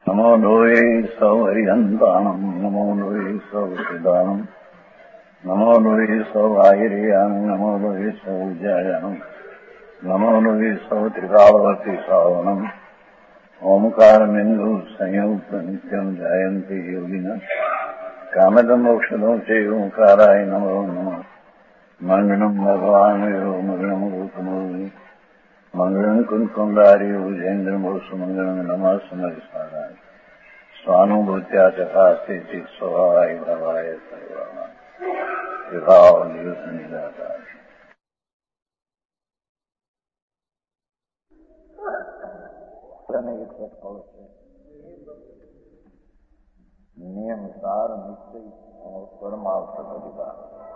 નમો લોહે સૌ હરિહંતાણમ નમો લોહે સૌ સિદાનમ નમો લોહે સૌ આયર્યાણમ નમો લોહે સૌ જયાણમ નમો લોહે સૌ ત્રિકાળવતી સાવણમ ઓમકાર બિંદુ સંયુક્ત નિત્યમ જાયંતિ યોગિના કામદમ મોક્ષદો છે ઓંકારાય નમો નમઃ મંગળમ ભગવાન મંગળમ રૂપમોહિ મંગળમ કુંકુંડારી ઉજેન્દ્રમોષ મંગળમ નમઃ સમરિસ્મરાય સ્વાનુભૂત્યા ચકાસ્તે ચિત સ્વભાવાય ભવાય સર્વમાં વિભાવ દિવસ નિરાકાર. નિયમ સાર નિશ્ચય પરમાર્થ અધિકાર.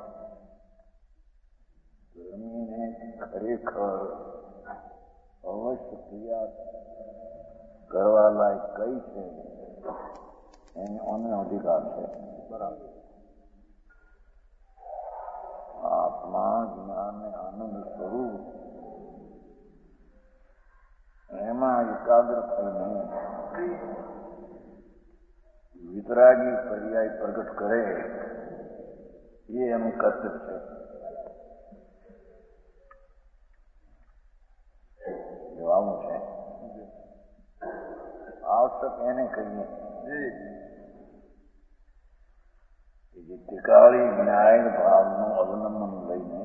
ધર્મીને ખરેખર અવશ્ય ક્રિયા કરવા લાયક કઈ છે એનો અધિકાર છે. બરાબર. આત્મા જ્ઞાન ને આનંદ સ્વરૂપ એમાં એકાગ્ર થઈને વિતરાગી પર્યાય પ્રગટ કરે એ એનું કર્તવ્ય છે. જવાબું છે આવશ્યક એને કહીએ જે ત્રિકાળી ન્યાય ભાવનું અવલંબન લઈને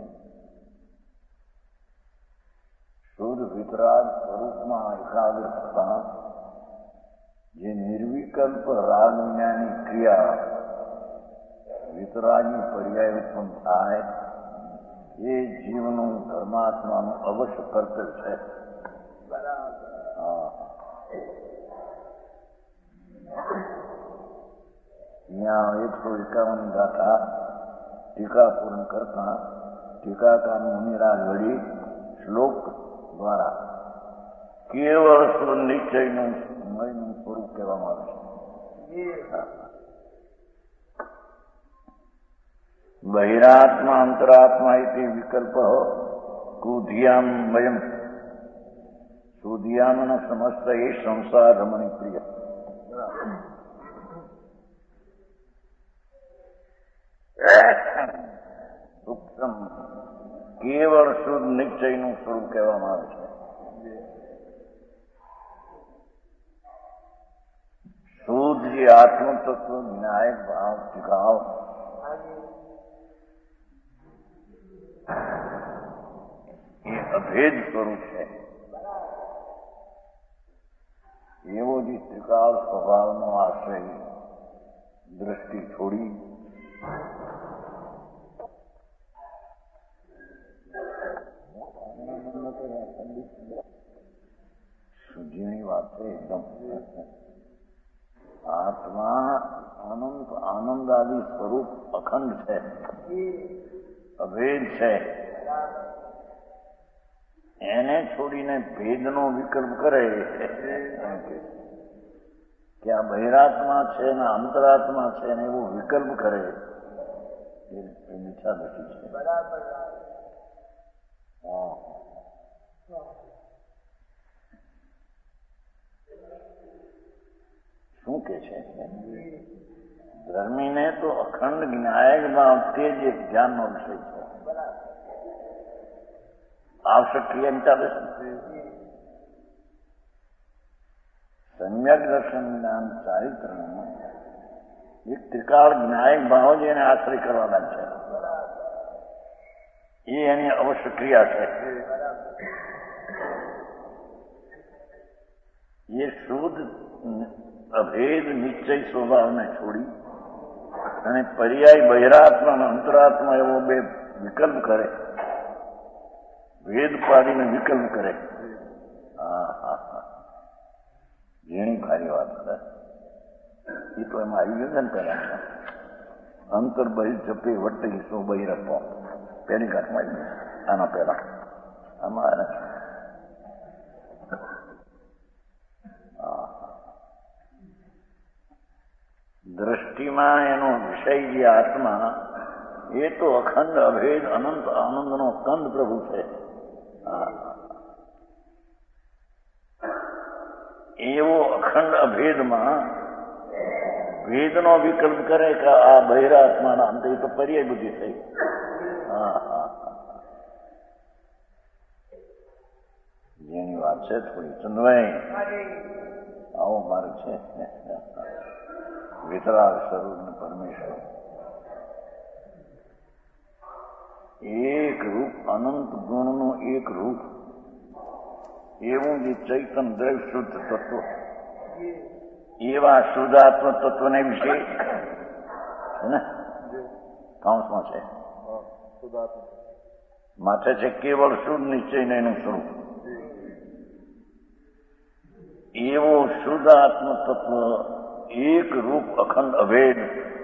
શુદ્ધ વિતરાગ સ્વરૂપમાં એકાગ્ર થતા જે નિર્વિકલ્પ રાગ વિનાની ક્રિયા વિતરાગી પર્યાય ઉત્પન્ન થાય એ જીવનું ધર્માત્માનું અવશ્ય કર્તવ્ય છે. यहाँ 151 गाथा टीका पूर्ण करता टीकाकार मुनिराज वड़ी श्लोक द्वारा केवल નિશ્ચયનું મયનું સ્વરૂપ કહેવામાં આવે છે. બહિરાત્મા અંતરાત્મા ઇતિ વિકલ્પ કુધિયામ વયમ સુધિયામન સમસ્ત એ સંસાર રમણી પ્રિય. સૂક્ષ્મ કેવળ શુદ્ધ નિશ્ચયનું સ્વરૂપ કહેવામાં આવે છે. શુદ્ધ જે આત્મતત્વ વિનાયક ભાવ ટીકાવ એ અભેદ સ્વરૂપ છે. એવો જે ત્રિકાળ સ્વભાવનો આશ્રય દ્રષ્ટિ છોડી સુધીની વાત છે એકદમ. આત્મા અનંત આનંદાદી સ્વરૂપ અખંડ છે, અભેદ છે. એને છોડીને ભેદનો વિકલ્પ કરે કે આ બહિરાત્મા છે ને અંતરાત્મા છે ને એવો વિકલ્પ કરે એ મિથ્યા દ્રષ્ટિ છે. બરાબર. શું કે છે ધર્મીને તો અખંડ જ્ઞાયક ભાવ તે જ એક ધ્યાનનો વિષય છે. આવશ્યક ક્રિયા ચાલે છે. સમ્યક દર્શન જ્ઞાન ચારિત્રમાં એક ત્રિકાળ જ્ઞાયક ભાવ જ એને આશ્રય કરવાના છે. એ એની અવશ્ય ક્રિયા છે. એ શુદ્ધ અભેદ નિશ્ચય સ્વભાવને છોડી અને પર્યાય બહિરાત્મા અને અંતરાત્મા એવો બે વિકલ્પ કરે, ભેદ પાડીને વિકલ્પ કરે. જેની ભારી વાત કરે એ તો એમાં આવી ગયો ને પેલા અંતર બહિર જપે વટે સો બહિરત્વ પેલી ઘાટમાં આવી આના પહેલા આમાં દ્રષ્ટિમાં એનો વિષય જે આત્મા એ તો અખંડ અભેદ અનંત આનંદનો કંદ પ્રભુ છે. એવો અખંડ અભેદમાં ભેદનો વિકલ્પ કરે કે આ બહિરાત્માના અંતે તો પર્યાય બુદ્ધિ થઈ. હા હા જેની વાત છે થોડી ચંદભાઈ આવો મારે છે વિતરાગ સ્વરૂપ ને પરમેશ્વર એક રૂપ અનંત ગુણનું એક રૂપ એવું જે ચૈતન દ્રવ્ય શુદ્ધ તત્વ એવા શુદ્ધાત્મ તત્વને વિશે છે ને કાઉન્સમાં છે માથે છે કેવળ શુદ્ધ નિશ્ચય એનું સ્વરૂપ એવો શુદ્ધ આત્મ તત્વ એક રૂપ અખંડ અભેદ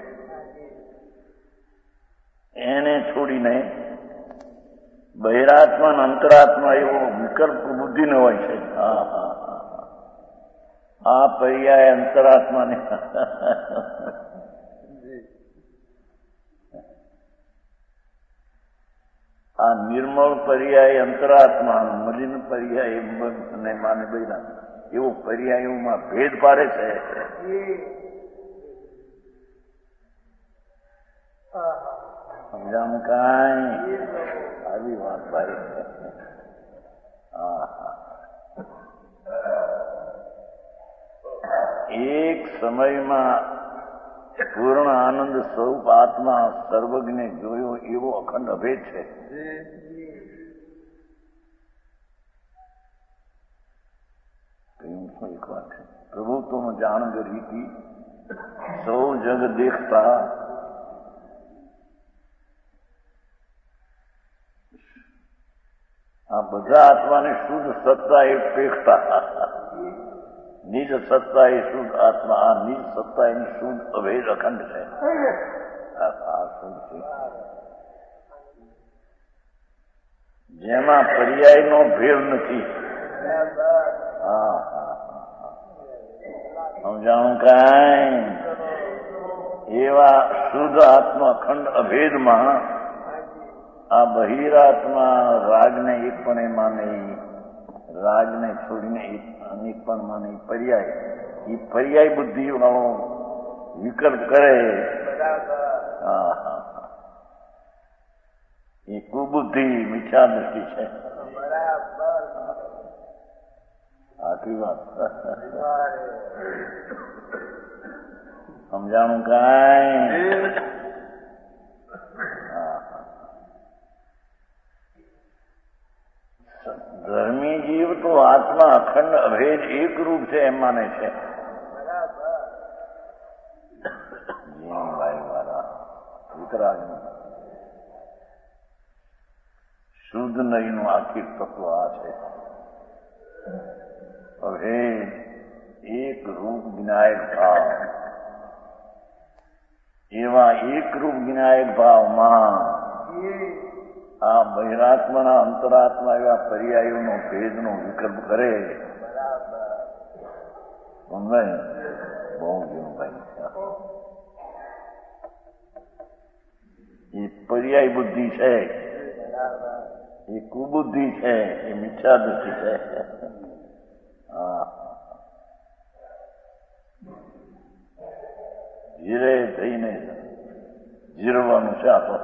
એને છોડીને બહિરાત્મા અને અંતરાત્મા એવો વિકલ્પ બુદ્ધિ ન હોય છે. હા હા આ પર્યાય અંતરાત્માને આ નિર્મળ પર્યાય અંતરાત્મા મલિન પર્યાય માને બહિરાત્મા એવો પર્યાયોમાં ભેદ પાડે છે. સમજાણું કાંઈ આવી વાત ભાઈ. એક સમયમાં પૂર્ણ આનંદ સ્વરૂપ આત્મા સર્વજ્ઞ જોયો એવો અખંડ અભેદ છે. એક વાત છે પ્રભુ તુમ જાણ ગરીતી સૌ જગ દેખતા આ બધા આત્માને શુદ્ધ સત્તા એ પેખતા નિજ સત્તા એ શુદ્ધ આત્મા આ નિજ સત્તા એની શુદ્ધ અભેદ અખંડ છે. આ શુદ્ધ છે જેમાં પર્યાયનો ભેદ નથી. હા સમજાણું કાંઈ એવા શુદ્ધ આત્મા અખંડ અભેદમાં આ બહિરાત્મા રાગને એક પણ એ માને રાગને છોડીને અનેક પણ માને પર્યાય એ પર્યાય બુદ્ધિ વાળો વિકલ્પ કરે. હા હા એ કુબુદ્ધિ મિથ્યા દ્રષ્ટિ છે. આખી વાત સમજાણું કાંઈ. ધર્મી જીવ તો આત્મા અખંડ અભેદ એક રૂપ છે એમ માને છે. જીવનભાઈ વાળા વિતરાગ શુદ્ધ નહીનું આખી તત્વ આ છે. અભેદ એક રૂપ વિનાયક ભાવ એવા એક રૂપ વિનાયક ભાવમાં આ બહિરાત્માના અંતરાત્મા એવા પર્યાયોનો ભેદનો વિકલ્પ કરે. સમજાય બહુ જીવનભાઈ એ પર્યાય બુદ્ધિ છે એ કુબુદ્ધિ છે એ મિથ્યા દૃષ્ટિ છે. હા ધીરે થઈને જીરવાનું છે આ તો.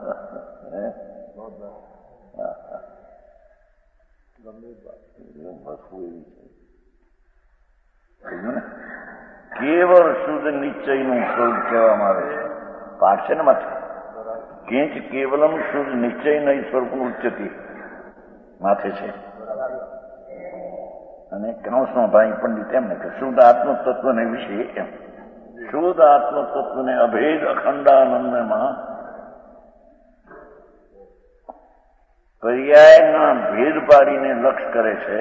કેવળ શુદ્ધ નિશ્ચયનું સ્વરૂપ કહેવામાં આવે છે. પાઠ છે ને માથે કેંચ કેવલમ શુદ્ધ નિશ્ચય નહીં સ્વરૂપનું ઉચ્ચતી માથે છે. અને કૌંસમાં ભાઈ પંડિત એમને કે શુદ્ધ આત્મ તત્વને વિશે એમ શુદ્ધ આત્મ તત્વને અભેદ અખંડાનંદમાં પર્યાયના ભેદ પાડીને લક્ષ કરે છે.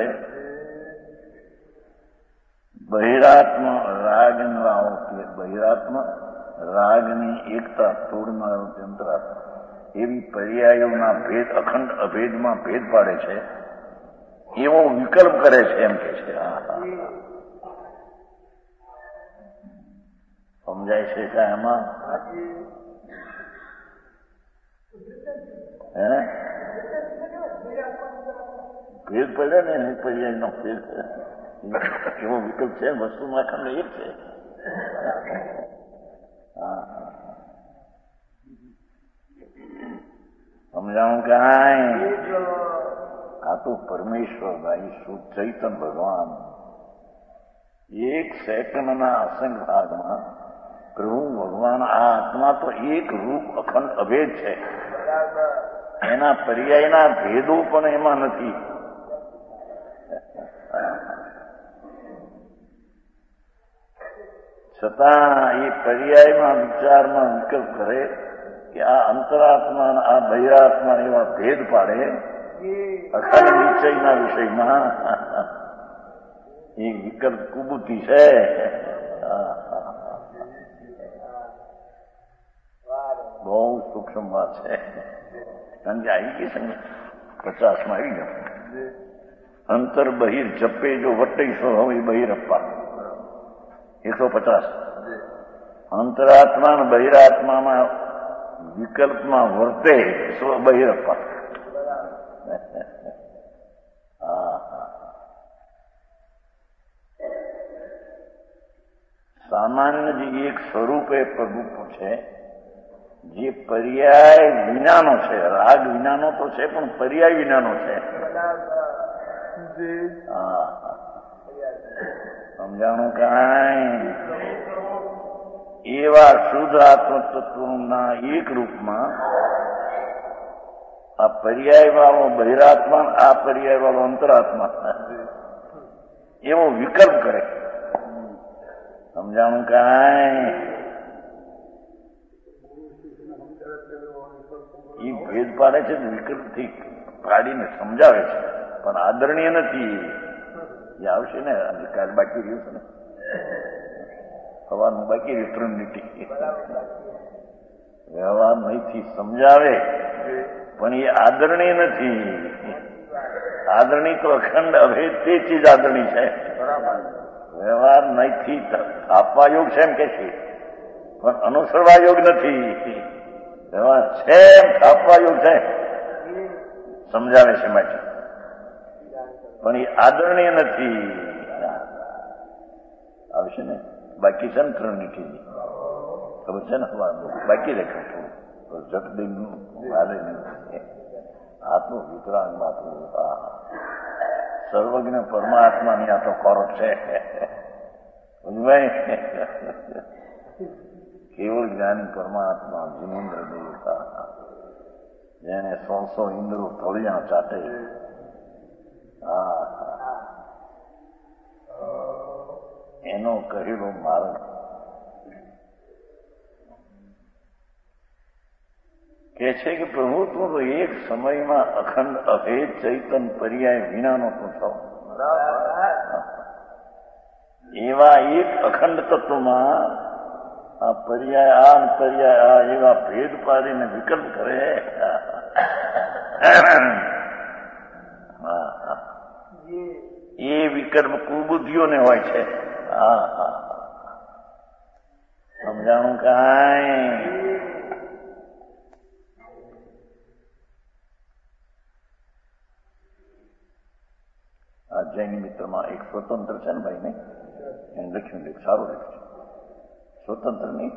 બહિરાત્મા રાગની એકતા તોડનારો અંતરાત્મા એવી પર્યાયોના ભેદ અખંડ અભેદમાં ભેદ પાડે છે એવો વિકલ્પ કરે છે એમ કે છે. સમજાય છે કાંઈ એમાં? હે ભેદ પડ્યો ને પર્યાયનો ભેદ એવો વિકલ્પ છે. વસ્તુમાં ખંડ એક છે. સમજાણું કાંઈ આ તો પરમેશ્વર ભાઈ શુદ્ધ ચૈતન ભગવાન એક સેકન્ડના અસંગ ભાગમાં પ્રભુ ભગવાન આ આત્મા તો એક રૂપ અખંડ અભેદ છે. એના પર્યાયના ભેદો પણ એમાં નથી. છતાં એ પર્યાયમાં વિચારમાં વિકલ્પ કરે કે આ અંતરાત્મા આ બહિરાત્મા એવા ભેદ પાડે અખંડ નિશ્ચયના વિષયમાં એ વિકલ્પ કુબુદ્ધિ છે. બહુ સૂક્ષ્મ વાત છે. કારણ કે આવી ગઈ છે ને 50માં આવી ગયો. અંતર બહિર જપે જો વટૈસો હવે બહિરપ્પા 150. અંતરાત્મા અને બહિરાત્મામાં વિકલ્પમાં વર્તે સ્વ બહિરપ્પા. સામાન્ય જે એક સ્વરૂપે પ્રભુ છે જે પર્યાય વિનાનો છે. રાગ વિનાનો તો છે પણ પર્યાય વિનાનો છે. સમજાણું કાંઈ એવા શુદ્ધ આત્મતત્વના એક રૂપમાં આ પર્યાય વાળો બહિરાત્મા આ પર્યાય વાળો અંતરાત્મા એવો વિકલ્પ કરે. સમજાણું કાંઈ એ ભેદ પાડે છે વિકલ્પથી પાડીને સમજાવે છે પણ આદરણીય નથી. એ આવશે ને આજે કાલે બાકી રહ્યું છે ને સવારનું બાકી રહ્યું 3 મિનિટ વ્યવહાર નહીંથી સમજાવે પણ એ આદરણીય નથી. આદરણી તો અખંડ અભેદ તે ચીજ આદરણી છે. વ્યવહાર નહીંથી આપવા યોગ છે એમ કે છે પણ અનુસરવા યોગ નથી. વ્યવહાર છે એમ આપવા યોગ છે સમજાવે છે માટે પણ એ આદરણીય નથી. આવશે ને બાકી છે ને 3 મિનિટ ખબર છે ને બાકી રેખા થોડું જટ દિન વાલે આટલું વિતરાગ બાપુ સર્વજ્ઞ પરમાત્માની આ તો ખોરટ છે. કેવળ જ્ઞાની પરમાત્મા જીનેન્દ્ર દેવતા જેને 100 ઇન્દ્રો થોડિયા ચાટે. એનો કહેલો માર્ગ કે છે કે પ્રભુ તું તો એક સમયમાં અખંડ અભેદ ચૈતન પર્યાય વિનાનો તું છો. એવા એક અખંડ તત્વમાં આ પર્યાય આ પર્યાય આ એવા ભેદ પાડીને વિકલ્પ કરે. એ વિકલ્પ કુબુદ્ધિઓને હોય છે. સમજાણું કાંઈ આ જૈન મિત્રમાં એક સ્વતંત્ર છે ને ભાઈ ને એને લખ્યું સારું લખ્યું છે. સ્વતંત્ર નહીં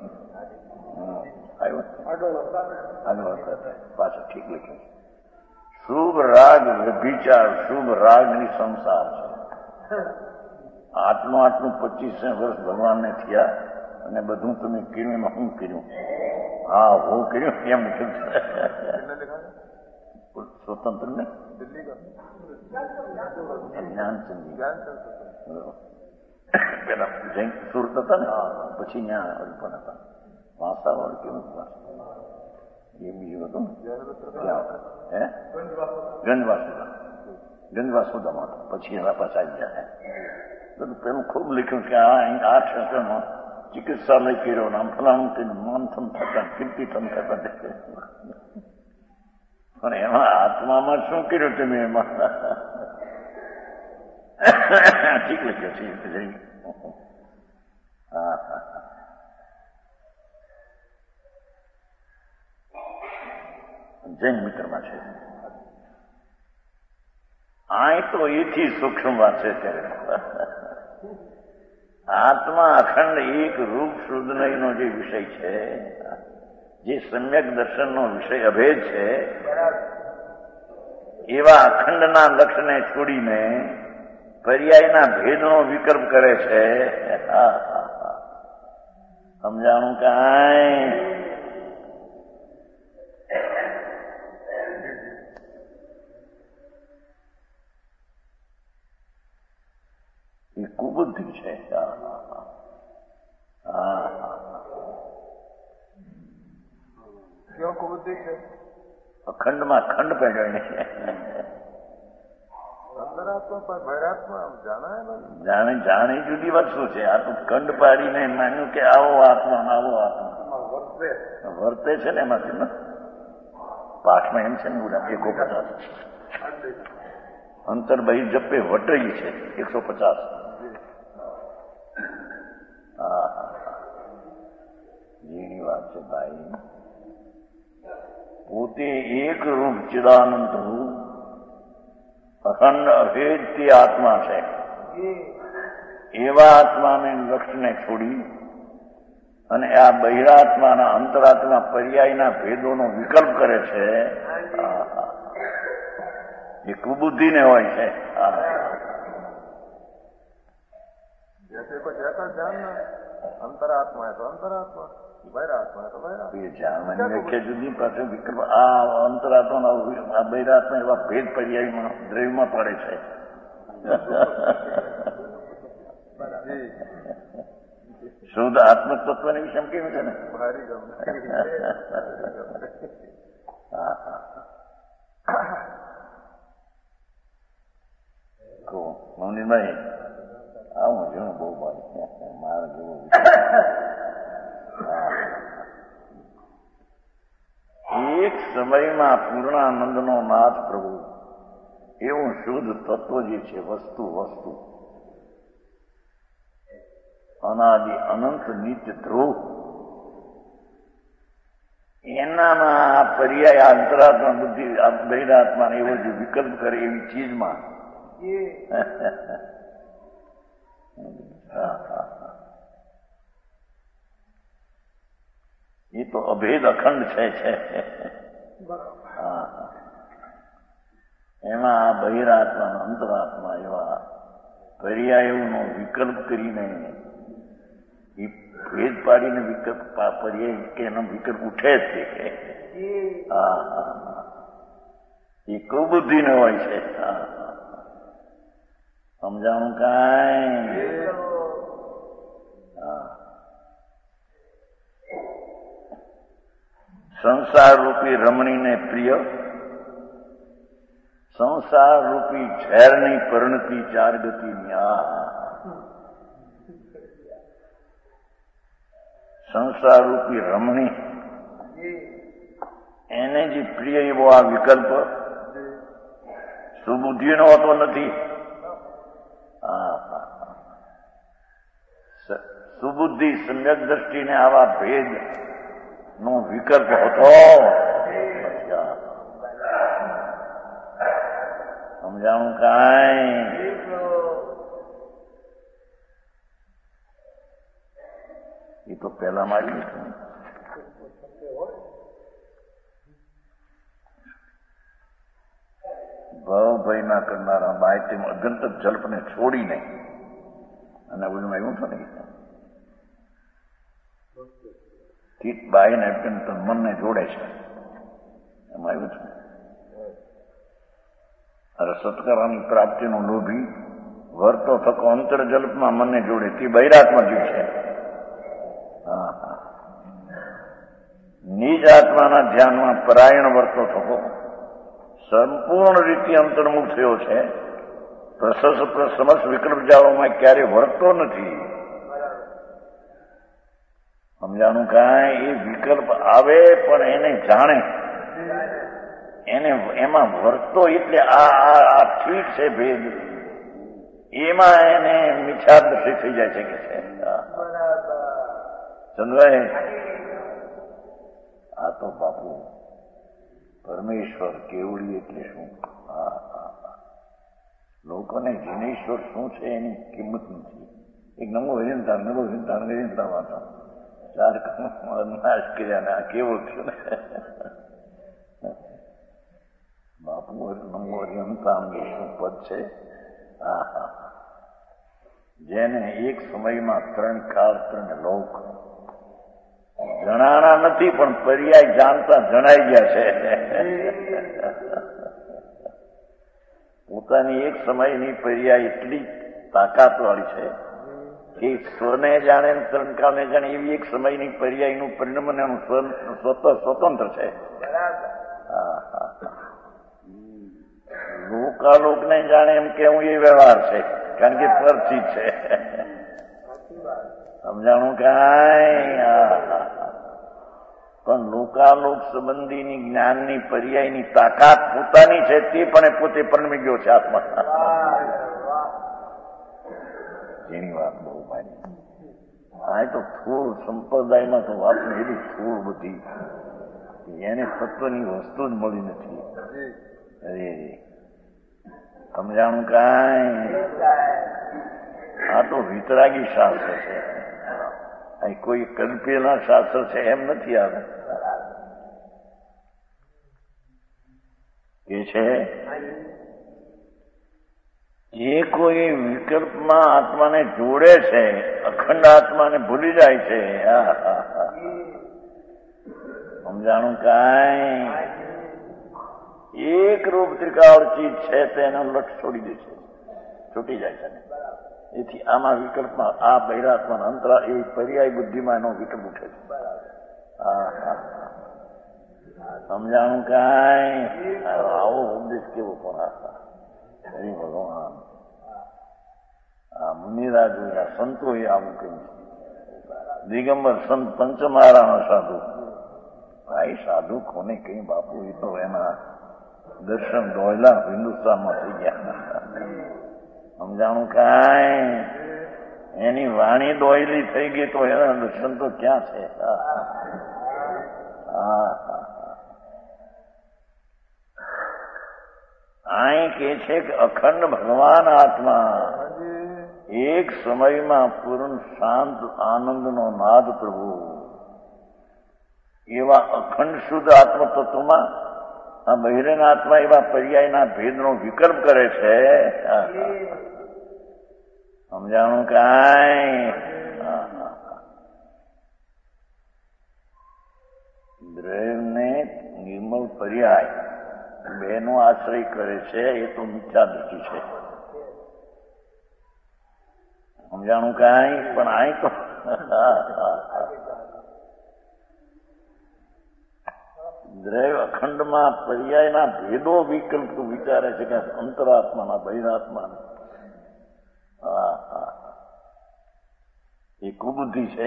આવ્યો પાછળ ઠીક લખ્યું છે. શુભ રાગ વ્યભિચાર શુભ રાગની સંસાર છે. આટલું 25 વર્ષ ભગવાનને થયા અને બધું તમે કર્યું એમાં હું કર્યું? હું કર્યું એમ લખ્યું છે. સ્વતંત્ર ને જ્ઞાનચંદી પેલા જૈન સુરત હતા ને પછી ત્યાં અલ્પન હતા વાંસાવાળું કેવું એ બીજું હતું ત્યાં ગંજવાસુદામાં પછી એના પાછા આવી જાય. બધું પેલું ખૂબ લખ્યું કે આ ક્ષેત્રમાં ચિકિત્સાલય કર્યો આમ ફલાણું કર્યું માનથમ થતા કીર્તિથમ થતા પણ એમાં આત્મામાં શું કર્યું તમે એમાં? ઠીક લખ્યો છે જઈ. જૈન મિત્રમાં છે. આ તો એથી સૂક્ષ્મ વાત છે ત્યારે આત્મા અખંડ એક રૂપ શુદ્ધનયનો જે વિષય છે, જે સમ્યક દર્શનનો વિષય અભેદ છે, એવા અખંડના લક્ષ્યને છોડીને પર્યાયના ભેદનો વિકલ્પ કરે છે. સમજાણું કાંઈ? એ કુબુદ્ધિ છે. ક્યાં કુબુદ્ધિ છે? અખંડમાં ખંડ પેડણી છે. જાણે જુદી વસ્તુ છે. આ તો ખંડ પાડીને માન્યું કે આવો આત્મા આવો આત્મા વર્તે છે ને એમાંથી ને પાઠમાં એમ છે ને બધા 150 અંતર બહી જપે વટરી છે 150. જેની વાત છે ભાઈ. પોતે એક રૂપ ચિદાનંદ અખંડ અભેદથી આત્મા છે. એવા આત્માને લક્ષ્યને છોડી અને આ બહિરાત્માના અંતરાત્મા પર્યાયના ભેદોનો વિકલ્પ કરે છે. એ કુબુદ્ધિને હોય છે. जैसे को जैसा जानना अंतरात्मा है तो अंतरात्मा, बहिरात्मा है तो बहिरात्मा. એ જાણવાની વ્યાખ્યા જુદી. પાછું વિકલ્પ આ અંતરાત્મા આ બહિરાત્મા એવા ભેદ પર્યાયમાં દ્રવ્યમાં પડે છે. શુદ્ધ આત્મતત્વની વિશે કેવું છે ને? મૌનીભાઈ આવું જોયું બહુ ભાઈ મારે જેવું એક સમયમાં પૂર્ણાનંદનો નાથ પ્રભુ એવું શુદ્ધ તત્વ જે છે, વસ્તુ અનાદિ અનંત નિત્ય ધ્રુવ, એનામાં આ પર્યાય અંતરાત્મા બુદ્ધિ બહિરાત્મા એવો જે વિકલ્પ કરે એવી ચીજમાં એ તો અભેદ અખંડ છે. એમાં આ બહિરાત્મા અંતરાત્મા એવા પર્યાયોનો વિકલ્પ કરીને એ ભેદ પાડીને વિકલ્પ પર્યાય કે એનો વિકલ્પ ઉઠે જ છે. એ કુબુદ્ધિને હોય છે. સમજાણું કાંઈ? સંસાર રૂપી રમણીને પ્રિય, સંસાર રૂપી ઝેરની પરિણતિ 4 ગતિની. સંસાર રૂપી રમણી એને જે પ્રિય એવો આ વિકલ્પ સુબુદ્ધિનો હોતો નથી. સુબુદ્ધિ સમ્યક દ્રષ્ટિને આવા ભેદ નો વિકલ્પ હતો. સમજાણું કાંઈ? એ તો પહેલા મારી ભાવભાઈ ના કરનારા બાય તેમ અગંતક જલ્પને છોડીને અને બધું એવું તો નહીં બાય ને મનને જોડે છે. એમાં આવ્યું છે અરે સત્કારાની પ્રાપ્તિનો લોભી વર્તો થકો અંતરજલ્પમાં મનને જોડે તે બહિરાત્મા જીવ છે. નિજ આત્માના ધ્યાનમાં પરાયણ વર્તો થકો સંપૂર્ણ રીતે અંતર્મુખ થયો છે. સમસ્ત વિકલ્પ જાળોમાં ક્યારે વર્તતો નથી. સમજાણું કાંઈ? એ વિકલ્પ આવે પણ એને જાણે, એને એમાં વર્તો એટલે આ ઠીક છે ભેદ, એમાં એને મિથ્યાદૃષ્ટિ થઈ જાય છે કે છે. ચંદ્રભાઈ આ તો બાપુ પરમેશ્વર કેવડી એટલે શું? લોકોને જીનેશ્વર શું છે એની કિંમત નથી. એક નમો હરિયંતા નમો હરિયંતા હરિયંતા વાતો ચાર નાશ કર્યા ને આ કેવો થયું ને બાપુ નમો હરિયંતા શું પદ છે. જેને એક સમયમાં 3 કાળ 3 લોક જણાણા નથી પણ પર્યાય જાણતા જણાઈ ગયા છે. પોતાની એક સમયની પર્યાય એટલી તાકાત વાળી છે કે સ્વને જાણે 3 કાળને જાણે એવી એક સમયની પર્યાયનું પરિણામ એનું સ્વતંત્ર છે. લોકાલોકને જાણે એમ કેવું એ વ્યવહાર છે કારણ કે પરથી છે. સમજાણું કાંઈ? પણ લોકાલોક સંબંધીની જ્ઞાનની પર્યાયની તાકાત પોતાની છે તે પણ પોતે પરણમી ગયો છે આત્મા. જેની વાત બહુ માની આ તો થોડ સંપ્રદાયમાં તો વાત એવી થોડ બધી એને તત્વની વસ્તુ જ મળી નથી. અરે સમજાણું કાંઈ? આ તો વિતરાગી શાસ્ત્ર છે. અહીં કોઈ કલ્પેલા શાસ્ત્ર છે એમ નથી. આવે કે છે જે કોઈ વિકલ્પમાં આત્માને જોડે છે અખંડ આત્માને ભૂલી જાય છે. સમજાણું કાંઈ? એક રૂપ ત્રિકાળ ચીજ છે તેનો લક્ષ છોડી દે છે, છૂટી જાય છે. એથી આમાં વિકલ્પમાં આ બૈરાત્મા અંતરા એ પર્યાય બુદ્ધિમાં એનો વિકલ્પ ઉઠે છે. સમજાણું કાંઈ? આવો ઉપદેશ કેવો પણ હરિ ભગવાન આ મુનિરાજ સંતો એ આવું કહ્યું છે. દિગંબર સંત પંચમહારાનો સાધુ ભાઈ સાધુ કોને કઈ બાપુ એ તો એના દર્શન દોયલા હિન્દુસ્તાનમાં થઈ ગયા. સમજાણું કાંઈ? એની વાણી દોયલી થઈ ગઈ તો એના દર્શન તો ક્યાં છે? અહીં કે છે કે અખંડ ભગવાન આત્મા એક સમયમાં પૂર્ણ શાંત આનંદનો નાદ પ્રભુ એવા અખંડ શુદ્ધ આત્મતત્વમાં આ બહિરેન આત્મા એવા પર્યાયના ભેદનો વિકલ્પ કરે છે. સમજાણું કાંઈ? દ્રવ્યને નિર્મળ પર્યાય બેનો આશ્રય કરે છે એ તો મિથ્યા દૃષ્ટિ છે. સમજાણું કાંઈ? પણ અહીં તો દ્રવ્ય અખંડમાં પર્યાયના ભેદો વિકલ્પ વિચારે છે કે અંતરાત્માના બહિરાત્માના. એ કુબુદ્ધિ છે.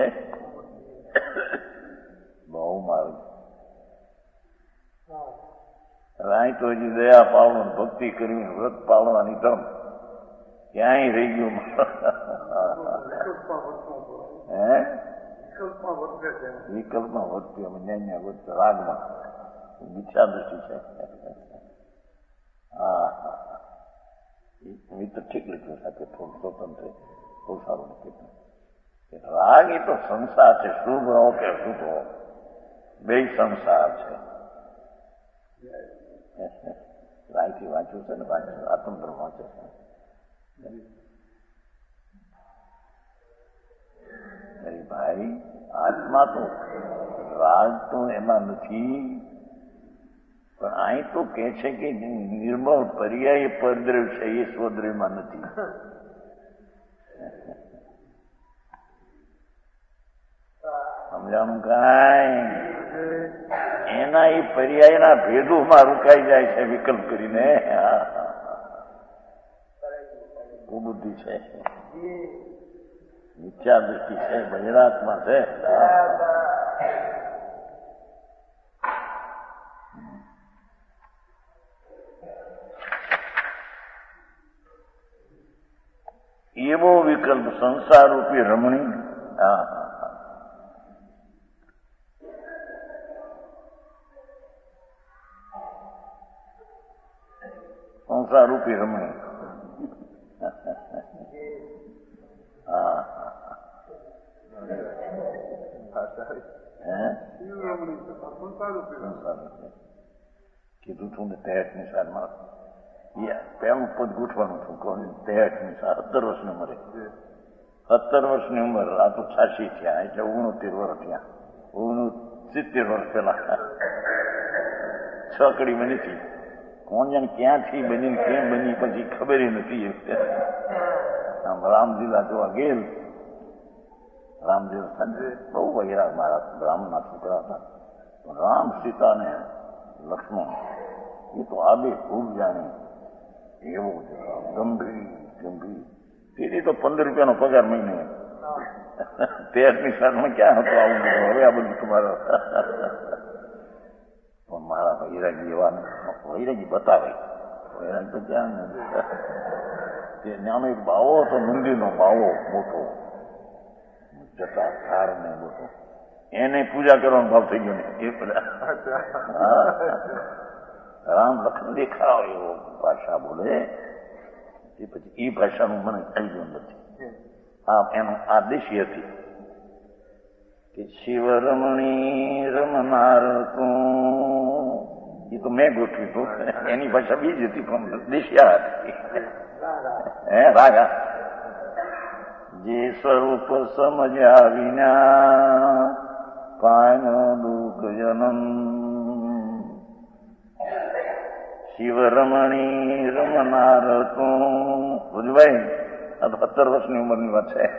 બહુ મારું અહીં તો હજી દયા પાવનો ભક્તિ કરી વ્રત પાળવાની ધર્મ ક્યાંય રહી ગયું. વિકલ્પમાં વધતી અમે ન્યાય વધતું રાગમાં મિથ્યા દૃષ્ટિ છે. એ તો ઠીક લખ્યું સાથે થોડું સ્વતંત્ર બહુ સારું લખ્યું. રાગ એ તો સંસાર છે. શુભ હો કે અશુભ હો બે સંસાર છે. રાયથી વાંચ્યું છે ને વાંચ્યું આત્મધર્મ વાંચે છે. અરે ભાઈ આત્મા તો રાગ તો એમાં નથી. પણ અહીં તો કે છે કે નિર્મળ પર્યાય પરદ્રવ્ય છે એ સ્વદ્રવ્યમાં નથી. સમજાણું કાંઈ? એના એ પર્યાયના ભેદોમાં રોકાઈ જાય છે વિકલ્પ કરીને. બુદ્ધિ છે, મિથ્યા દૃષ્ટિ છે, બહિરાત્મા છે. એવો વિકલ્પ સંસાર રૂપી રમણી સંસાર રૂપી રમણી કીધું છું ને 63 સાલમાં પહેલું પદ ગોઠવાનું છું કોણ 63 સાલ 17 વર્ષની ઉંમરે 17 વર્ષની ઉંમર આ તો 86 થયા એટલે 69 વર્ષ થયા 69 વર્ષ પેલા છકડી બની હતી કોણ જાણે ક્યાંથી બની કેમ બની પછી ખબર નથી. આમ રામલીલા જોવા ગયેલ રામદેવ બહુ વૈરાગ મારા બ્રાહ્મણના છોકરા હતા. રામ સીતા ને લક્ષ્મણ એ તો આબે ખૂબ જાણે એવો ગંભીર તેથી તો 15 રૂપિયાનો પગાર મહિને 13મી સાલમાં ક્યાં હતો આવું બધું. હવે આ બધું તમારો પણ મારા વૈરાગી એવા વૈરાગી બતાવે વૈરાગ તો ક્યાં ત્યાંનો એક બાવો હતો મંદિરનો બાવો મોટો જતા ધાર ને મોટો એને પૂજા કરવાનો ભાવ થઈ ગયો ને એ બધા રામ લખન દેખાવ એવો ભાષા બોલે એ પછી એ ભાષાનું મને થઈ ગયું નથી. એનો આદેશી હતી કે શિવ રમણી રમનાર તું એ તો મેં ગોઠવી હતું. એની ભાષા બીજી હતી પણ દેશિયા હતી રાગા જે સ્વરૂપ સમજ્યા વિના પાયનો દુઃખ જનમ શિવ રમણી રમનાર તું. ભુજભાઈ આ તો 17 વર્ષની ઉંમરની વાત છે.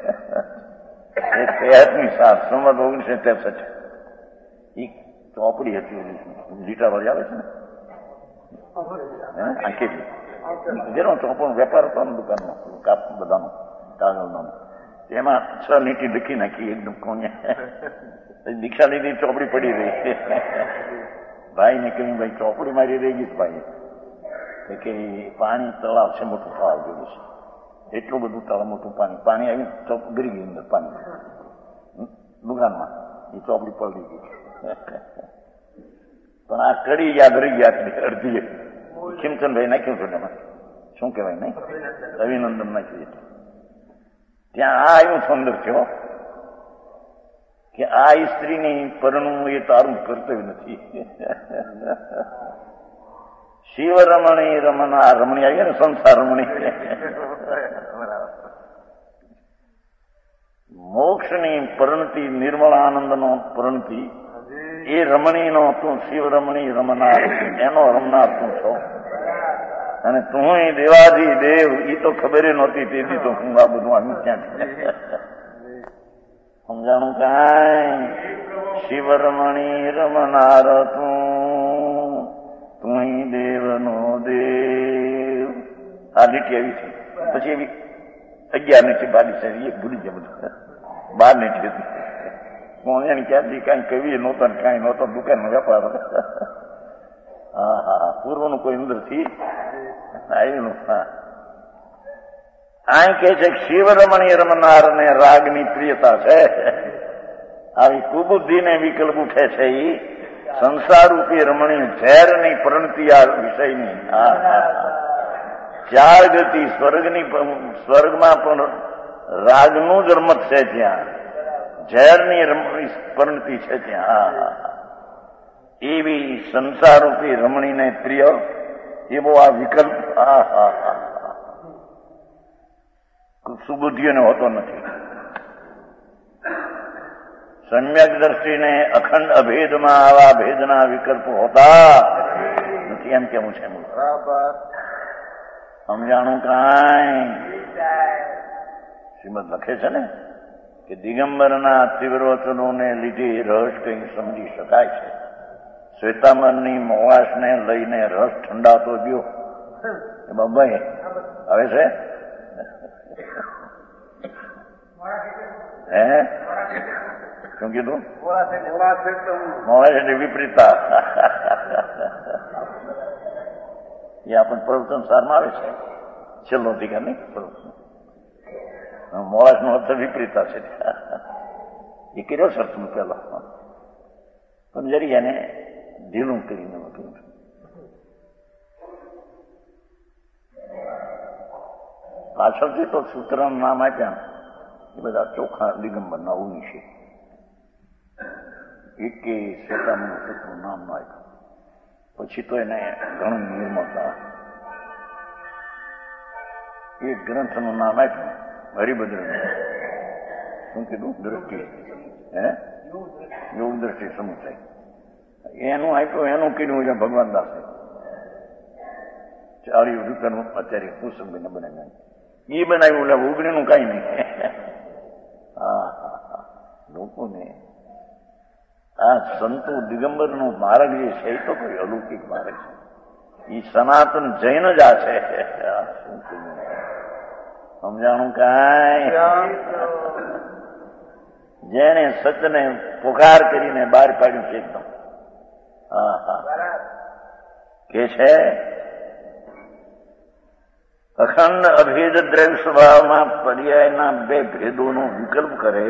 63મી સાલ સંવત 1963 એ ચોપડી હતી લીટા વાળી આવે છે ને આંખેથી જેનો ચોપડનો વેપાર હતો ને દુકાનનો કાપ બધાનો કાગળનો એમાં 6 લીટી લખી નાખી એકદમ કોને દીક્ષા લીધી ચોપડી પડી રહી. ભાઈ ને કહ્યું ભાઈ ચોપડી મારી રહી ગઈ ભાઈ કે પાણી તળાવ છે મોટું તળાવ જેવું છે એટલું બધું તળાવ મોટું પાણી આવી ચોપ ગરી ગઈ અંદર પાણી દુકાનમાં એ ચોપડી પડી ગઈ. પણ આ કડી યાદ રહી ગયા અડધી ખીમચંદભાઈ નાખ્યું છે એમાં શું કહેવાય નહીં અભિનંદન નાખ્યું. ત્યાં આ આવ્યું છું અંદર થયો કે આ સ્ત્રીની પરણું એ તારું કર્તવ્ય નથી. શિવ રમણી રમના રમણી આવી ને સંસાર રમણી મોક્ષની પરણતિ નિર્મળ આનંદનો પરણતિ એ રમણીનો તું શિવ રમણી રમનાર એનો રમનાર તું છો. અને તું દેવાધી દેવ એ તો ખબર નહોતી તેથી તો હું આ બધું આવ્યું ક્યાંથી સમજાણું કાંઈ. શિવ રમણી રમનાર તું દેવનો દેવ આ લીટી આવી છે. પછી એવી 11 નીચે 12 છે એ ભૂલી ગયા બધું 12 નીચે હતી. હું એને ક્યાંથી કાંઈ કવિ નહોતા ને કાંઈ નહોતો દુકાનનો વેપાર. હા હા પૂર્વનું કોઈ અંદરથી આવ્યું. હા આ કહે છે શિવ રમણી રમનાર ને રાગની પ્રિયતા છે. આવી કુબુદ્ધિને વિકલ્પ ઉઠે છે એ સંસાર રૂપી રમણી ઝેરની પરણતી આ વિષયની. હા હા 4 ગતિ સ્વર્ગમાં પણ રાગનું જ રમત છે ત્યાં ઝેરની પરણતી છે ત્યાં. હા એવી સંસારરૂપી રમણીને પ્રિય એવો આ વિકલ્પ હા હા હા સુબુદ્ધિઓને હોતો નથી. સમ્યક દ્રષ્ટિને અખંડ અભેદમાં આવા ભેદના વિકલ્પો હોતા નથી એમ કેવું છે. બરાબર સમજાણું કાંઈ. શ્રીમદ લખે છે ને કે દિગંબરના તીવ્ર વચનોને લીધે રસ કંઈ સમજી શકાય છે. શ્વેતાંબરની મોવાશને લઈને રસ ઠંડાતો ગયો એ બાબાઈ આવે છે હે શું કીધું મોવાશ એટલે વિપરીતા એ આપણને પ્રવચન સારમાં આવે છે છેલ્લો અધિકાર નહીં પ્રવચન મોવાશ નો અર્થ વિપરીતા છે એ કર્યો સર તમે પેલા પણ જરી એને ઢીલું કરીને મૂક્યું. પાછળથી તો સૂત્રનું નામ આપ્યા એ બધા ચોખા દિગંબરના 19 એકે શેતાનનું પોતાનું નામ નાખ્યું. પછી તો એને ઘણું નિર્મળતા. એક ગ્રંથનું નામ આપ્યું હરિભદ્ર. શું કીધું? દ્રષ્ટિ. યોગ દ્રષ્ટિ સમુચય. એનું આપ્યું, એનું કીધું છે ભગવાન દાસે. 40 રૂપિયાનું અત્યારે કુસુમભાઈને બનાવ્યું. એ બનાવ્યું એટલે ઉગડીનું કઈ નહીં. હા લોકોને આ સંતો દિગંબરનો માર્ગ જે છે એ તો કોઈ અલૌકિક માર્ગ છે. એ સનાતન જૈન જ આ છે. સમજાણું કાંઈ? જેને સચને પુકાર કરીને બહાર પાડ્યું છે એકદમ. કે છે અખંડ અભેદ દ્રવ્ય સ્વભાવમાં પર્યાયના 2 ભેદોનો વિકલ્પ કરે.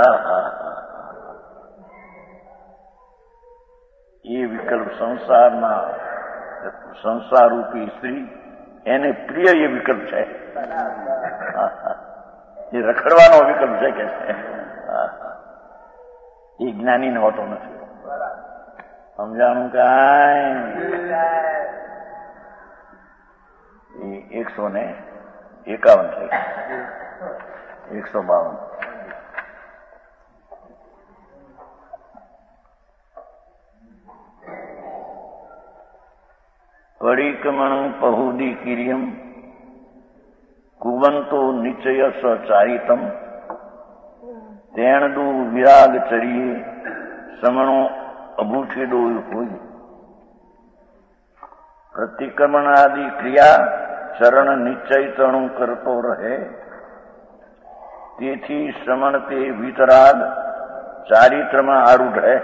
એ વિકલ્પ સંસારરૂપી સ્ત્રી એને પ્રિય એ વિકલ્પ છે. એ રખડવાનો વિકલ્પ છે કે છે. એ જ્ઞાનીને હોતો નથી. સમજાણું કાંઈ? એ 151 થઈ. 152. પરિક્રમણ પહુદી કિરિયમ કુવંતો નિશ્ચય સચારિતમ તેણદુ વિરાગ ચરીએ સમણો અભૂછેડો હોય. પ્રતિક્રમણાદિ ક્રિયા ચરણ નિશ્ચય તણું કરતો રહે. તેથી શ્રમણ તે વિતરાગ ચારિત્રમાં આરૂઢ હે.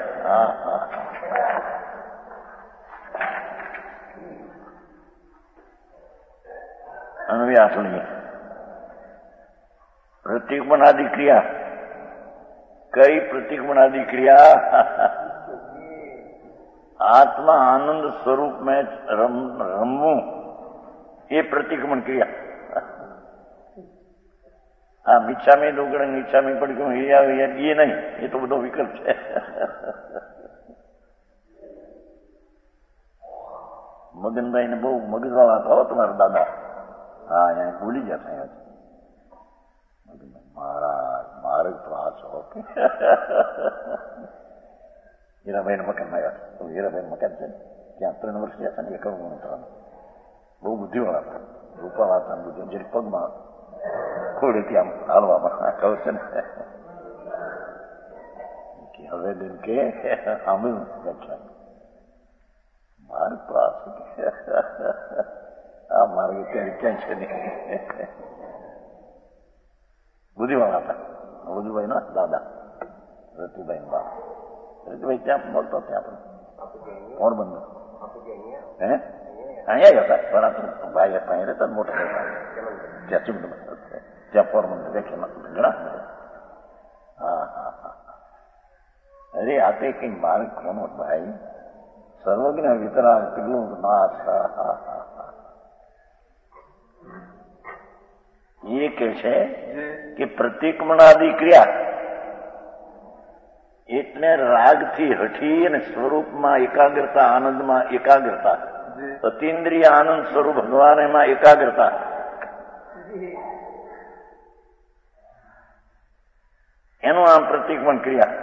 અન્વયાસ લઈએ. પ્રતિક્રમણાદિ ક્રિયા. કઈ પ્રતિક્રમણાદિ ક્રિયા? આત્મા આનંદ સ્વરૂપ में રમવું એ પ્રતિક્રમણ ક્રિયા. હા, મિચ્છામી દુગ્ગણ મિચ્છામી પડ્યું એ નહીં, એ તો બધો વિકલ્પ છે. મગનભાઈ ને બહુ મગજવાળા હતા તમારા દાદા. હા, અહીંયા ભૂલી ગયા સાહેબ. મહારાજ માર્ગ તો આ છો. હીરાભાઈ ના મકાન આવ્યા. હીરાભાઈ મકાન છે ત્યાં 3 વર્ષ ગયા હતા ને. 91 થવાનું. બહુ બુદ્ધિવાળા હતા, રૂપાળા હતા. બુદ્ધિ જરી પગમાં ખોડે ત્યાં હાલવામાં કહું છે ને. હવે બેન કે સાંભળ્યું વ્યાખ્યા માર્ગ તો આ છે. આ માર્ગ અત્યારે ક્યાંય છે નહીં. બુદ્ધિવાળા હતા. બુદ્ધુભાઈ ના દાદા રતિભાઈ ના બાપ. રતિભાઈ ત્યાં મળતો ત્યાં પણ પોરબંદર. અહીંયા હતા પણ ભાઈ હતા અહીંયા રહેતા મોટા રહેતા ત્યાં ચિમટમાં ત્યાં પોરબંદર વ્યાખ્યામાં ઘણા. હા. અરે આ તો કઈ માર્ગ ક્રમો ભાઈ. સર્વજ્ઞ વિતરાગ કેટલું નાશ. એ કે છે કે પ્રતિક્રમણાદિ ક્રિયા એટલે રાગથી હઠી અને સ્વરૂપમાં એકાગ્રતા, આનંદમાં એકાગ્રતા, અતિન્દ્રિય આનંદ સ્વરૂપ ભગવાન એમાં એકાગ્રતા. એનું આમ પ્રતિક્રમણ ક્રિયા.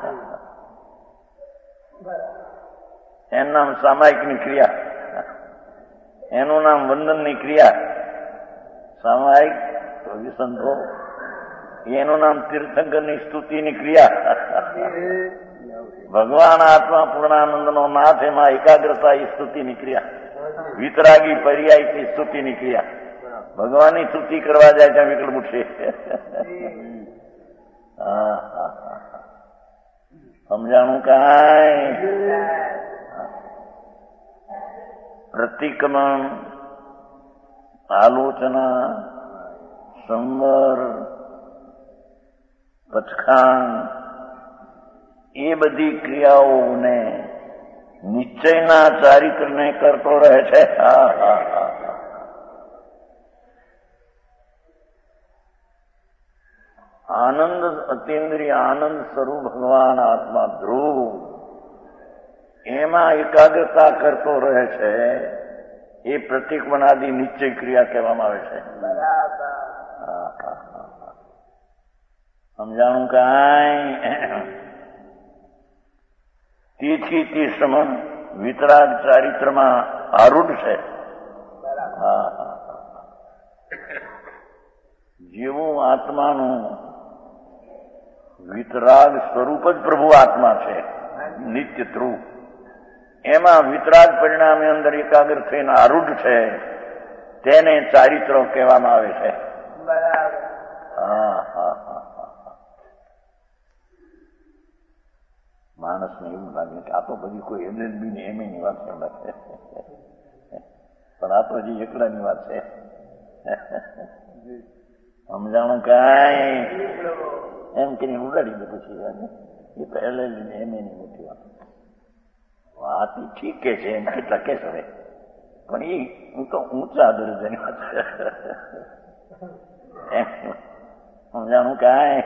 એનું નામ સામાયિકની ક્રિયા. એનું નામ વંદનની ક્રિયા. સામાયિક વિસંધો. એનું નામ તીર્થંકરની સ્તુતિની ક્રિયા. ભગવાન આત્મા પૂર્ણાનંદનો નાથ એમાં એકાગ્રતા એ સ્તુતિની ક્રિયા. વિતરાગી પર્યાય એ સ્તુતિની ક્રિયા. ભગવાનની સ્તુતિ કરવા જાય ત્યાં વિકલ્પ ઉઠશે. સમજાણું કાંઈ? પ્રતિક્રમણ, આલોચના, સંવર, પચખાણ એ બધી ક્રિયાઓને નિશ્ચયના ચારિત્રને કરતો રહે છે. આનંદ અતિન્દ્રિય આનંદ સ્વરૂપ ભગવાન આત્મા ધ્રુવ એમાં એકાગ્રતા કરતો રહે છે, એ પ્રતિક્રમણાદિ નિશ્ચય ક્રિયા કહેવામાં આવે છે. સમજાણું કાંઈ? તેથી તે સમન વિતરાગ ચારિત્રમાં આરૂઢ છે. જેવું આત્માનું વિતરાગ સ્વરૂપ જ પ્રભુ આત્મા છે, નિત્ય ધ્રુવ, એમાં વિતરાગ પરિણામે અંદર એકાગ્ર થઈને આરૂઢ છે, તેને ચારિત્રો કહેવામાં આવે છે. માણસને એવું લાગે કે આ તો બધી કોઈ LLB ને MA ની વાત છે, પણ આ તો હજી એકલાની વાત છે. સમજાણું કાંઈ? એમ કરીને ઉડાડી દે પછી એ તો LLB ને MA ની મોટી વાત. વાત ઠીક કે છે, એમ કેટલા કે હવે, પણ એ હું તો ઊંચા દરજ્જાની વાત છે. સમજાણું કાંઈ?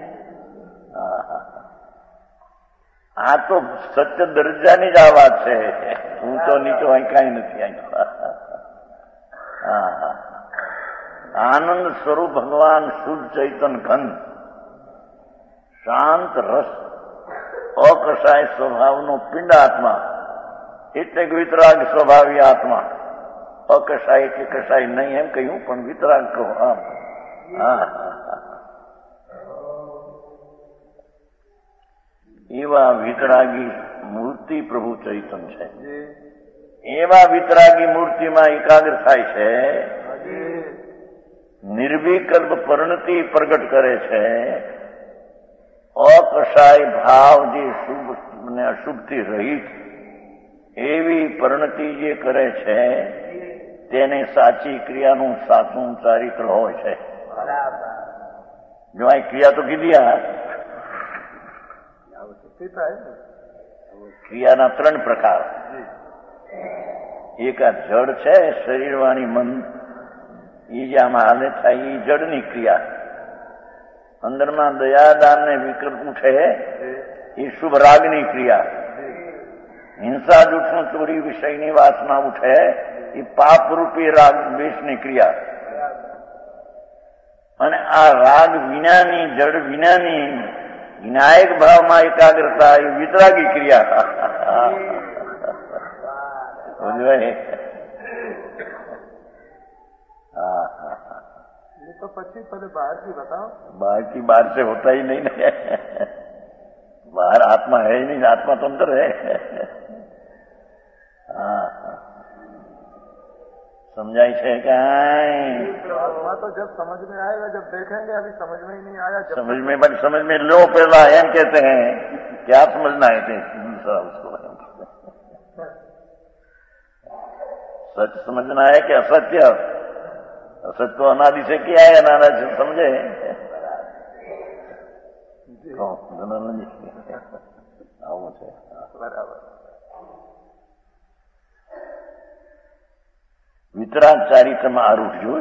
આ તો સત્ય દરજ્જાની જ આ વાત છે, ઊંચો નીચો અહીં કાંઈ નથી. આનંદ સ્વરૂપ ભગવાન શુદ્ધ ચૈતન ઘન શાંત રસ અકષાય સ્વભાવનો પિંડ આત્મા, એટલે વિતરાગ સ્વભાવી આત્મા. અકષાય કે કષાય નહીં એમ કહ્યું, પણ વિતરાગ કહો. એવા વિતરાગી મૂર્તિ પ્રભુ ચૈતન છે. એવા વિતરાગી મૂર્તિમાં એકાગ્ર થાય છે, નિર્વિકલ્પ પરિણતિ પ્રગટ કરે છે. અકષાય ભાવ જે શુભ અને અશુભથી રહિત એવી પરિણતિ જે કરે છે, તેને સાચી ક્રિયાનું સાચું ચારિત્ર હોય છે. જો આ ક્રિયા તો કીધી, ક્રિયાના 3 પ્રકાર. એક આ જડ છે, શરીર વાણી મન, એ જે આમાં હાલે થાય એ જડની ક્રિયા. અંદરમાં દયાદાન ને વિકલ્પ ઉઠે એ શુભ રાગની ક્રિયા. હિંસા જૂઠું ચોરી વિષયની વાસના ઉઠે એ પાપરૂપી રાગ દ્વેષની ક્રિયા. અને આ રાગ વિનાની, જડ વિનાની વિનાયક ભાવમાં એકાગ્રતા એ વિતરાગી ક્રિયા. तो पची पहले बाहर की बताओ. बाहर की बाहर से होता ही नहीं है. बाहर आत्मा है ही नहीं, आत्मा तो अंदर है. समझाई है क्या? आत्मा तो जब समझ में आएगा, जब देखेंगे. अभी समझ में ही नहीं आया. समझ में, बट समझ में लो पहला एम कहते हैं. क्या समझना है थे दूसरा उसको? सच समझना है कि असत्य? असत्य तो अनादि से किया है, अनादि से समझे. આવું છે. બરાબર. વિતરાગ ચારિત્રમાં આરૂઢ જો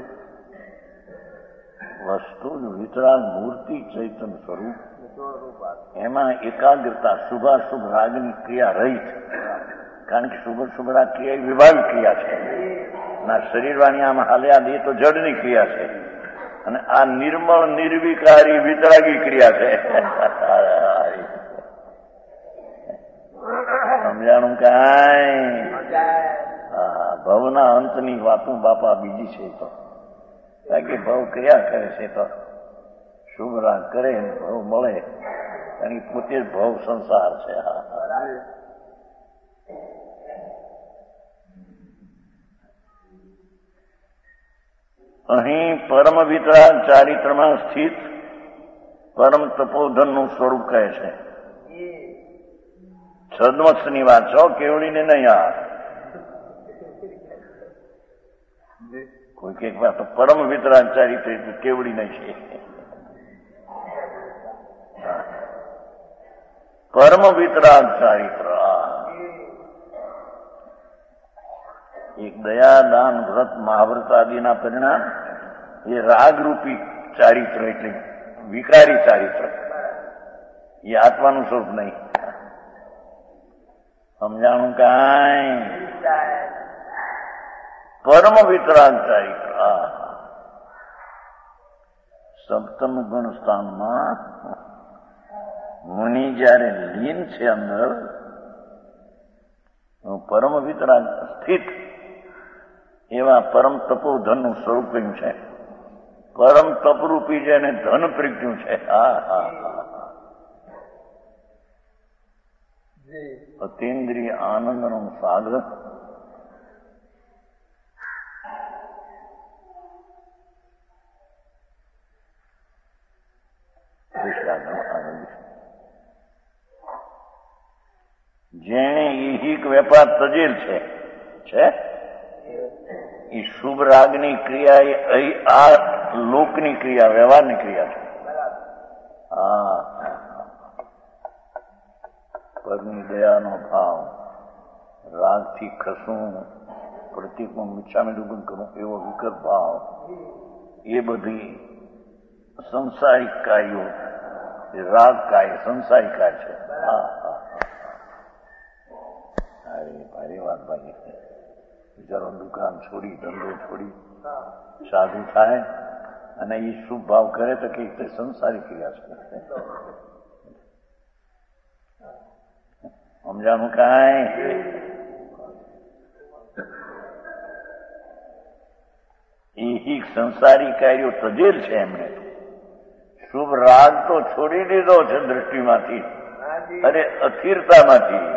વસ્તુ વિતરાગ મૂર્તિ ચૈતન સ્વરૂપ, એમાં એકાગ્રતા શુભાશુભ રાગની ક્રિયા રહિત. કારણ કે શુભ રાગ ક્રિયા વિભાવિક ક્રિયા છે. ના શરીર વાણી આમાં હાલ્યા દે તો જડની ક્રિયા છે, અને આ નિર્મળ નિર્વિકારી વિતરાગી ક્રિયા છે. સમજાણું કાંઈ? ભવના અંતની વાતું બાપા બીજી છે. તો કારણ કે ભવ ક્રિયા કરે છે, તો શુભ રાગ કરે ભવ મળે, કારણ કે પોતે જ ભવ સંસાર છે. અહીં પરમ વિતરાગ ચારિત્રમાં સ્થિત પરમ તપોધનનું સ્વરૂપ કહે છે. છદ્મસની વાત છો, કેવડીને નહીં. આ કોઈ કઈક વાત પરમ વિતરાગ ચારિત્ર કેવડી નહીં છે. પરમ વિતરાગ ચારિત્ર એક દયા દાન વ્રત મહાવ્રત આદિના પરિણામ એ રાગરૂપી ચારિત્ર, એટલે વિકારી ચારિત્ર. એ આત્માનું સ્વરૂપ નહીં. સમજાણું કાંઈ? પરમ વિતરાગચારી. સપ્તમ ગુણ સ્થાનમાં મુનિ જયારે લીન છે અંદર, પરમ વિતરાગ સ્થિત એવા પરમ તપોધનનું સ્વરૂપ કહ્યું છે. પરમ તપરૂપી જેને ધન પ્રજ્ઞું છે. અતીન્દ્રિય આનંદનો સાગર. જેણે ઈહિક વેપાર તજેલ છે એ શુભ રાગની ક્રિયા એ આ લોકની ક્રિયા, વ્યવહારની ક્રિયા છે. પરની દયાનો ભાવ, રાગથી ખસવું, પ્રતિકમાં મિચ્છામી દુઃખમ કરવું એવો વિકલ્પ ભાવ, એ બધી સંસારિક કાર્યો, રાગ કાર્ય સંસારિક કાર્ય છે. ભારી વાત ભાઈ. બિચારો દુકાન છોડી, ધંધો છોડી સાધુ થાય અને એ શુભ ભાવ કરે તો કે સંસારી ક્રિયા છે. સમજાનું કાંઈ? એ સંસારી કાર્યો તજેલ છે એમણે. શુભ રાગ તો છોડી દીધો છે દ્રષ્ટિમાંથી, અરે અસ્થિરતામાંથી.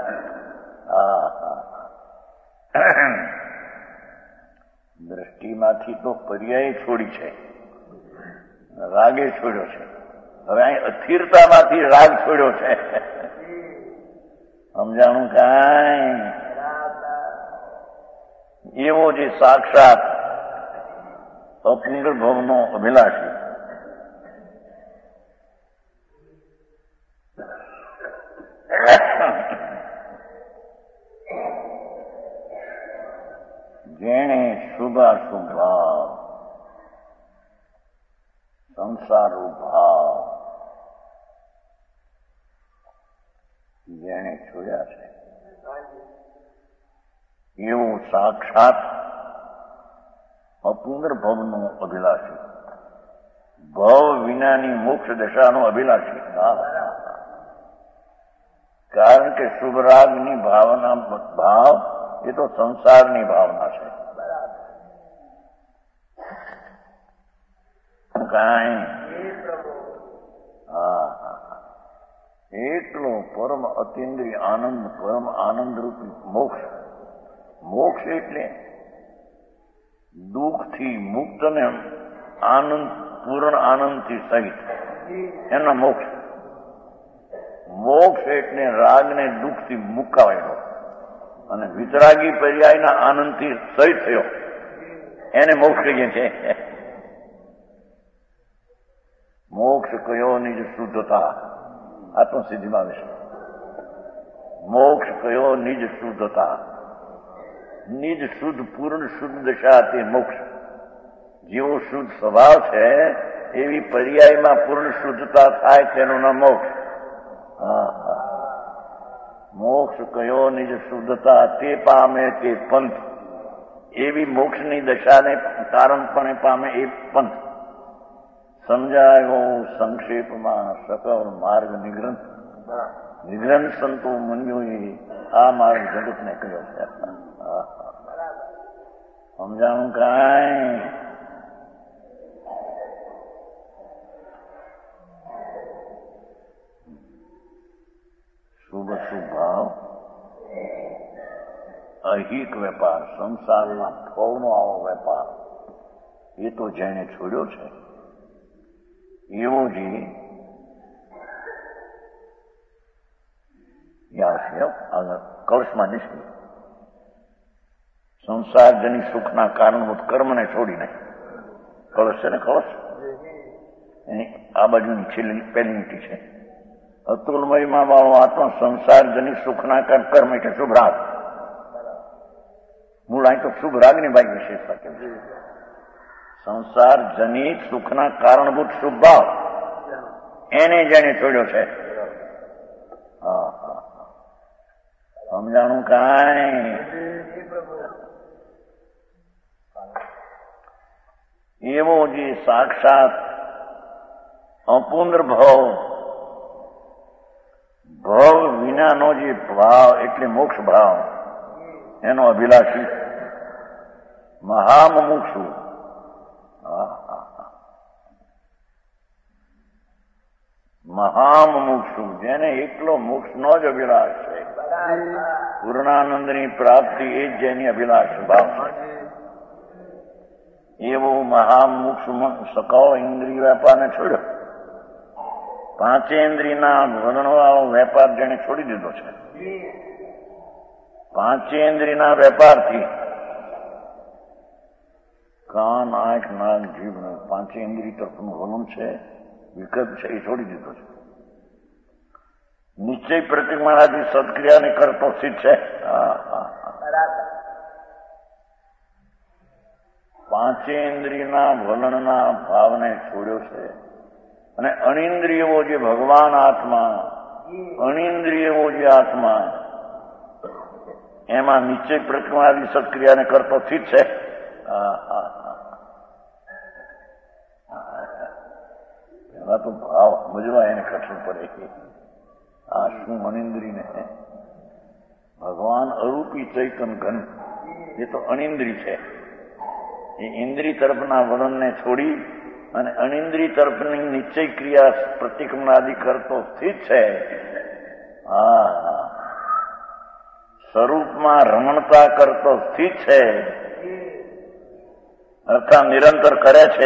દ્રષ્ટિમાંથી તો પર્યાય છોડી છે, રાગે છોડ્યો છે. હવે અહીં અસ્થિરતામાંથી રાગ છોડ્યો છે. સમજાણું કાંઈ? એવો જે સાક્ષાત અપુનર્ભવનો અભિલાષી, જેણે શુભાશુભ ભાવ, સંસારો ભાવ જેણે છોડ્યા છે, એવું સાક્ષાત અપુનર્ભવનો અભિલાષી, ભવ વિનાની મોક્ષ દશાનો અભિલાષી. કારણ કે શુભ રાગની ભાવના ભાવ એ તો સંસારની ભાવના છે. એટલો પરમ અતિન્દ્રિય આનંદ, પરમ આનંદ રૂપી મોક્ષ. મોક્ષ એટલે દુઃખથી મુક્ત ને આનંદ, પૂર્ણ આનંદથી સહિત એનો મોક્ષ. મોક્ષ એટલે રાગને દુઃખથી મુકાવેલો અને વિતરાગી પર્યાયના આનંદથી સહિત થયો, એને મોક્ષ કહીએ છે. મોક્ષ કયો નિજ શુદ્ધતા, આત્મસિદ્ધિમાં વિશે. મોક્ષ કયો નિજ શુદ્ધતા, નિજ શુદ્ધ પૂર્ણ શુદ્ધ દશા તે મોક્ષ. જેવો શુદ્ધ સ્વભાવ છે એવી પર્યાયમાં પૂર્ણ શુદ્ધતા થાય તેનું નામ મોક્ષ. મોક્ષ કયો નિજ શુદ્ધતા તે પામે તે પંથ. એવી મોક્ષની દશાને કારણપણે પામે એ પંથ. સમજાયો સંક્ષેપમાં સકળ માર્ગ નિગ્રંથ. નિગ્રંથ સંતો મુનિઓએ આ માર્ગ જગતને કહ્યો છે. સમજાણું કાંઈ? શુભ શુભ ભાવ, અહિક વેપાર, સંસારમાં ફળનો આવો વેપાર, એ તો જેને છોડ્યો છે એવો જે આગળ કળશમાં નિષ્ઠી સંસારજની સુખના કારણભૂત કર્મને છોડીને. કળશ છે ને, કળશ એની આ બાજુની છેલ્લી પહેલી લીટી છે. અતુલમયમાં વાળો આત્મા સંસારજની સુખના કર્મ એટલે શુભ રાગ. મૂળ અહીં તો શુભ રાગની બાઈ વિશેષતા કે સંસાર જનિત સુખના કારણભૂત શુભ ભાવ એને જેને છોડ્યો છે. સમજાણું કાંઈ? એવો જે સાક્ષાત અપુનર ભવ વિનાનો જે ભાવ એટલે મોક્ષ ભાવ, એનો અભિલાષી મહામુમુક્ષુ, મહામુમુક્ષુ, જેને એકલો મોક્ષનો જ અભિલાષ છે, પૂર્ણાનંદની પ્રાપ્તિ એ જ જેની અભિલાષ ભાવ છે, એવો મહામુક્ષ સકાવ ઇન્દ્રિય વેપારને છોડ્યો. પાંચેન્દ્રિયના વર્ણવાળો વેપાર જેને છોડી દીધો છે, પાંચેન્દ્રિયના વેપારથી કાન, આંખ, નાક, જીભ, પાંચેન્દ્રિય તરફનું વલણ છે, વિકલ્પ છે, એ છોડી દીધો છે. નિશ્ચય પ્રતિમાનાથી સત્ક્રિયાને કરતો સ્થિત છે. પાંચેન્દ્રિયના વલણના ભાવને છોડ્યો છે અને અનિન્દ્રિયવો જે ભગવાન આત્મા, અનિન્દ્રિયવો જે આત્મા, એમાં નિશ્ચય પ્રતિમાની સત્ક્રિયાને કરતો સ્થિત છે. પેલા તો ભાવ સમજવા એને કઠણ પડે કે આ શું અનિન્દ્રિયને, ભગવાન અરૂપી ચૈતન ઘન એ તો અનિન્દ્રિય છે. એ ઇન્દ્રિય તરફના વલણને છોડી અને અનિન્દ્રિય તરફની નિશ્ચય ક્રિયા પ્રતિક્રમણાદિ કરતો સ્થિત છે. સ્વરૂપમાં રમણતા કરતો સ્થિત છે, અર્થાત નિરંતર કરે છે.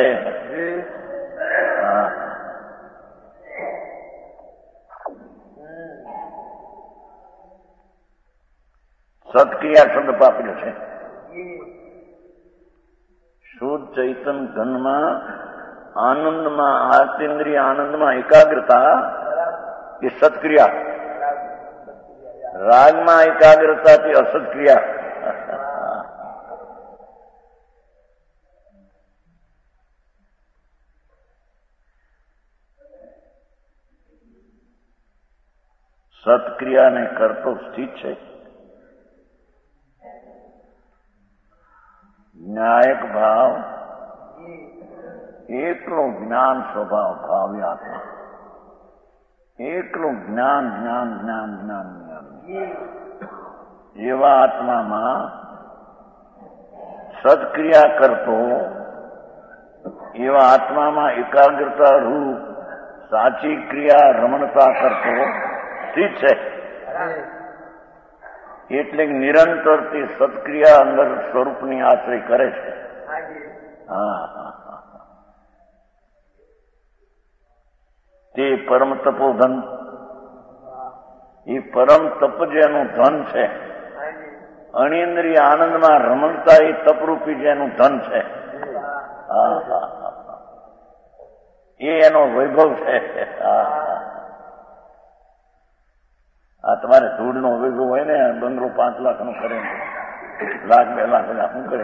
સત્ક્રિયા શબ્દ પાપ્યો છે. શુદ્ધ ચૈતન ઘનમાં આનંદમાં, આતેન્દ્રિય આનંદમાં એકાગ્રતા એ સત્ક્રિયા, રાગમાં એકાગ્રતાથી અસત્ક્રિયા. સત્ક્રિયાને કરતો સ્થિત છે. ન્યાયક ભાવ એકલો જ્ઞાન સ્વભાવ ભાવી આત્મા, એકલું જ્ઞાન જ્ઞાન જ્ઞાન જ્ઞાન જ્ઞાન એવા આત્મામાં સત્ક્રિયા કરતો, એવા આત્મામાં એકાગ્રતા રૂપ સાચી ક્રિયા રમણતા કરતો સ્થિત છે. એટલે નિરંતર તે સત્ક્રિયા અંદર સ્વરૂપની આશ્રય કરે છે. તે પરમ તપોધન, એ પરમ તપ જેનું ધન છે, અનિન્દ્રિય આનંદમાં રમણતા એ તપરૂપી જેનું ધન છે, એ એનો વૈભવ છે. આ તમારે ધૂળનો વૈભવ હોય ને, બંગલો 5 લાખનો કરે, લાખ 2 લાખ શું કરે?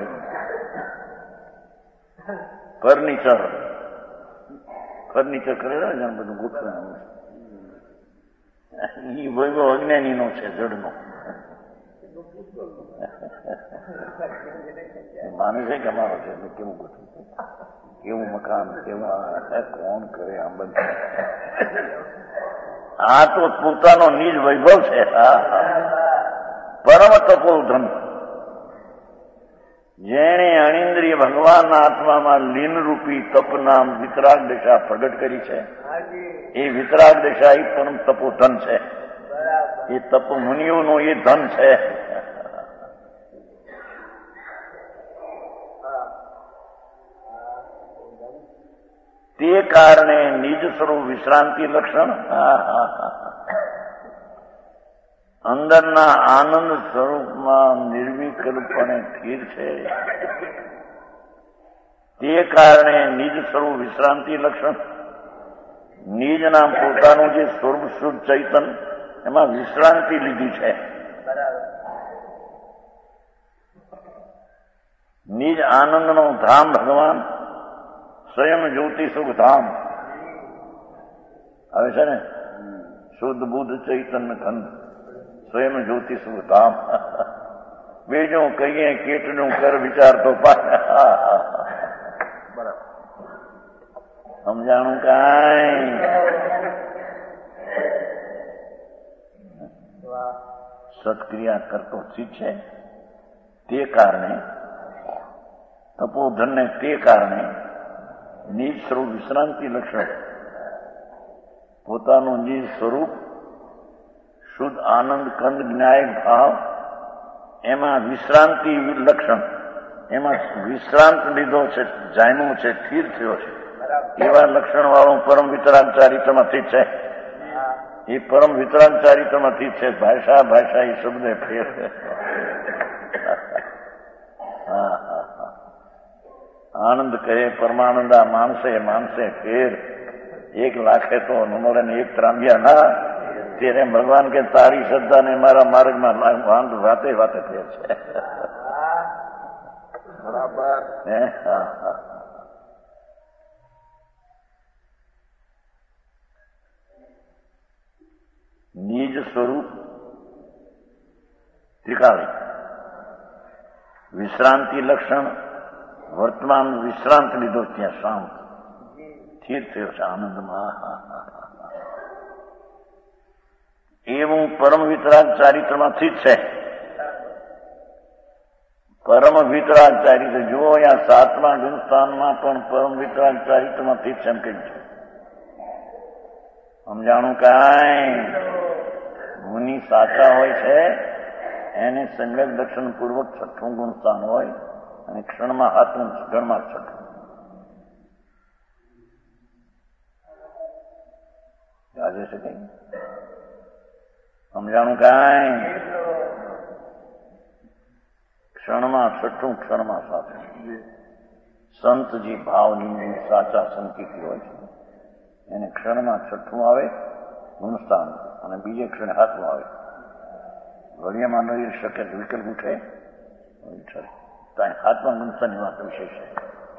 ફર્નિચર કરે ને બધું ગોઠવાનું, એ વૈભવ અજ્ઞાનીનો છે, જડનો. માને છે કે અમારો છે, કેવું ગોઠવું, કેવું મકાન, કેવા કોણ કરે, આમ બધું. આ તો પોતાનો નિજ વૈભવ છે. પરમ તપોધન, જેણે અનિન્દ્રિય ભગવાનના આત્મામાં લીનરૂપી તપ નામ વિતરાગ દશા પ્રગટ કરી છે, એ વિતરાગ દશા એ પરમ તપોધન છે. એ તપ મુનિઓનું એ ધન છે. તે કારણે નિજ સ્વરૂપ વિશ્રાંતિ લક્ષણ, અંદરના આનંદ સ્વરૂપમાં નિર્વિકલ્પણે સ્થિર છે. તે કારણે નિજ સ્વરૂપ વિશ્રાંતિ લક્ષણ, નિજના પોતાનું જે સ્વરૂપ શુદ્ધ ચૈતન, એમાં વિશ્રાંતિ લીધી છે. નિજ આનંદનો ધામ ભગવાન, સ્વયં જ્યોતિ સુખ ધામ આવે છે ને. શુદ્ધ બુદ્ધ ચૈતન્ય ઘન સ્વયં જ્યોતિ સુધામ. બીજું કહીએ કીટનું કર વિચાર તો બરાબર સમજાણું કાંઈ? સત્ક્રિયા કરતો ઠીક છે, તે કારણે તપોધનને તે કારણે નિજ સ્વરૂપ વિશ્રાંતિ લક્ષણ, પોતાનું નિજ સ્વરૂપ શુદ્ધ આનંદ કંદ જ્ઞાય ભાવ, એમાં વિશ્રાંતિ લક્ષણ, એમાં વિશ્રાંત લીધો છે, જામ્યું છે, સ્થિર થયો છે, એવા લક્ષણ વાળું પરમ વિતરાગ ચારિત્રમાંથી છે. એ પરમ વિતરાગ ચારિત્રમાંથી છે. ભાષા એ શબ્દ ફેર. આનંદ કહે પરમાનંદા માનસે ફેર. 1 લાખે તો નંબર ને 1 ત્રાંબિયા ના. તેરે ભગવાન કે તારી શ્રદ્ધા ને મારા માર્ગમાં વાતે વાતે ફેર છે. બરાબર. નિજ સ્વરૂપ ત્રિકાળી, વિશ્રાંતિ લક્ષણ, વર્તમાન વિશ્રાંત લીધો ત્યાં શાંત સ્થિર થયો છે આનંદમાં. એવું પરમ વિતરાગ ચારિત્રમાંથી જ છે. પરમ વિતરાગ ચારિત્ર જુઓ, અહીંયા 7મા ગુણસ્થાનમાં પણ પરમ વિતરાગ ચારિત્રમાંથી જ છે એમ કહ્યું છે. સમજાણું કાંઈ? મુનિ સાચા હોય છે એને સંગત દર્શન પૂર્વક 6ઠું ગુણસ્થાન હોય અને ક્ષણમાં 7મું, ક્ષણમાં 6ઠું. યાદ છે કઈ? સમજાણું કાંઈ? ક્ષણમાં 6ઠું, ક્ષણમાં 7મું. સંતજી ભાવની સાચા સંકેતી હોય છે એને ક્ષણમાં 6ઠું આવે ગુણસ્થાન અને બીજે ક્ષણે 7મું આવે. ઘડિયામાં ન શકે વિકલ્પ ઉઠે, 7મા ગુણસ્થાનની વાત વિશેષ છે.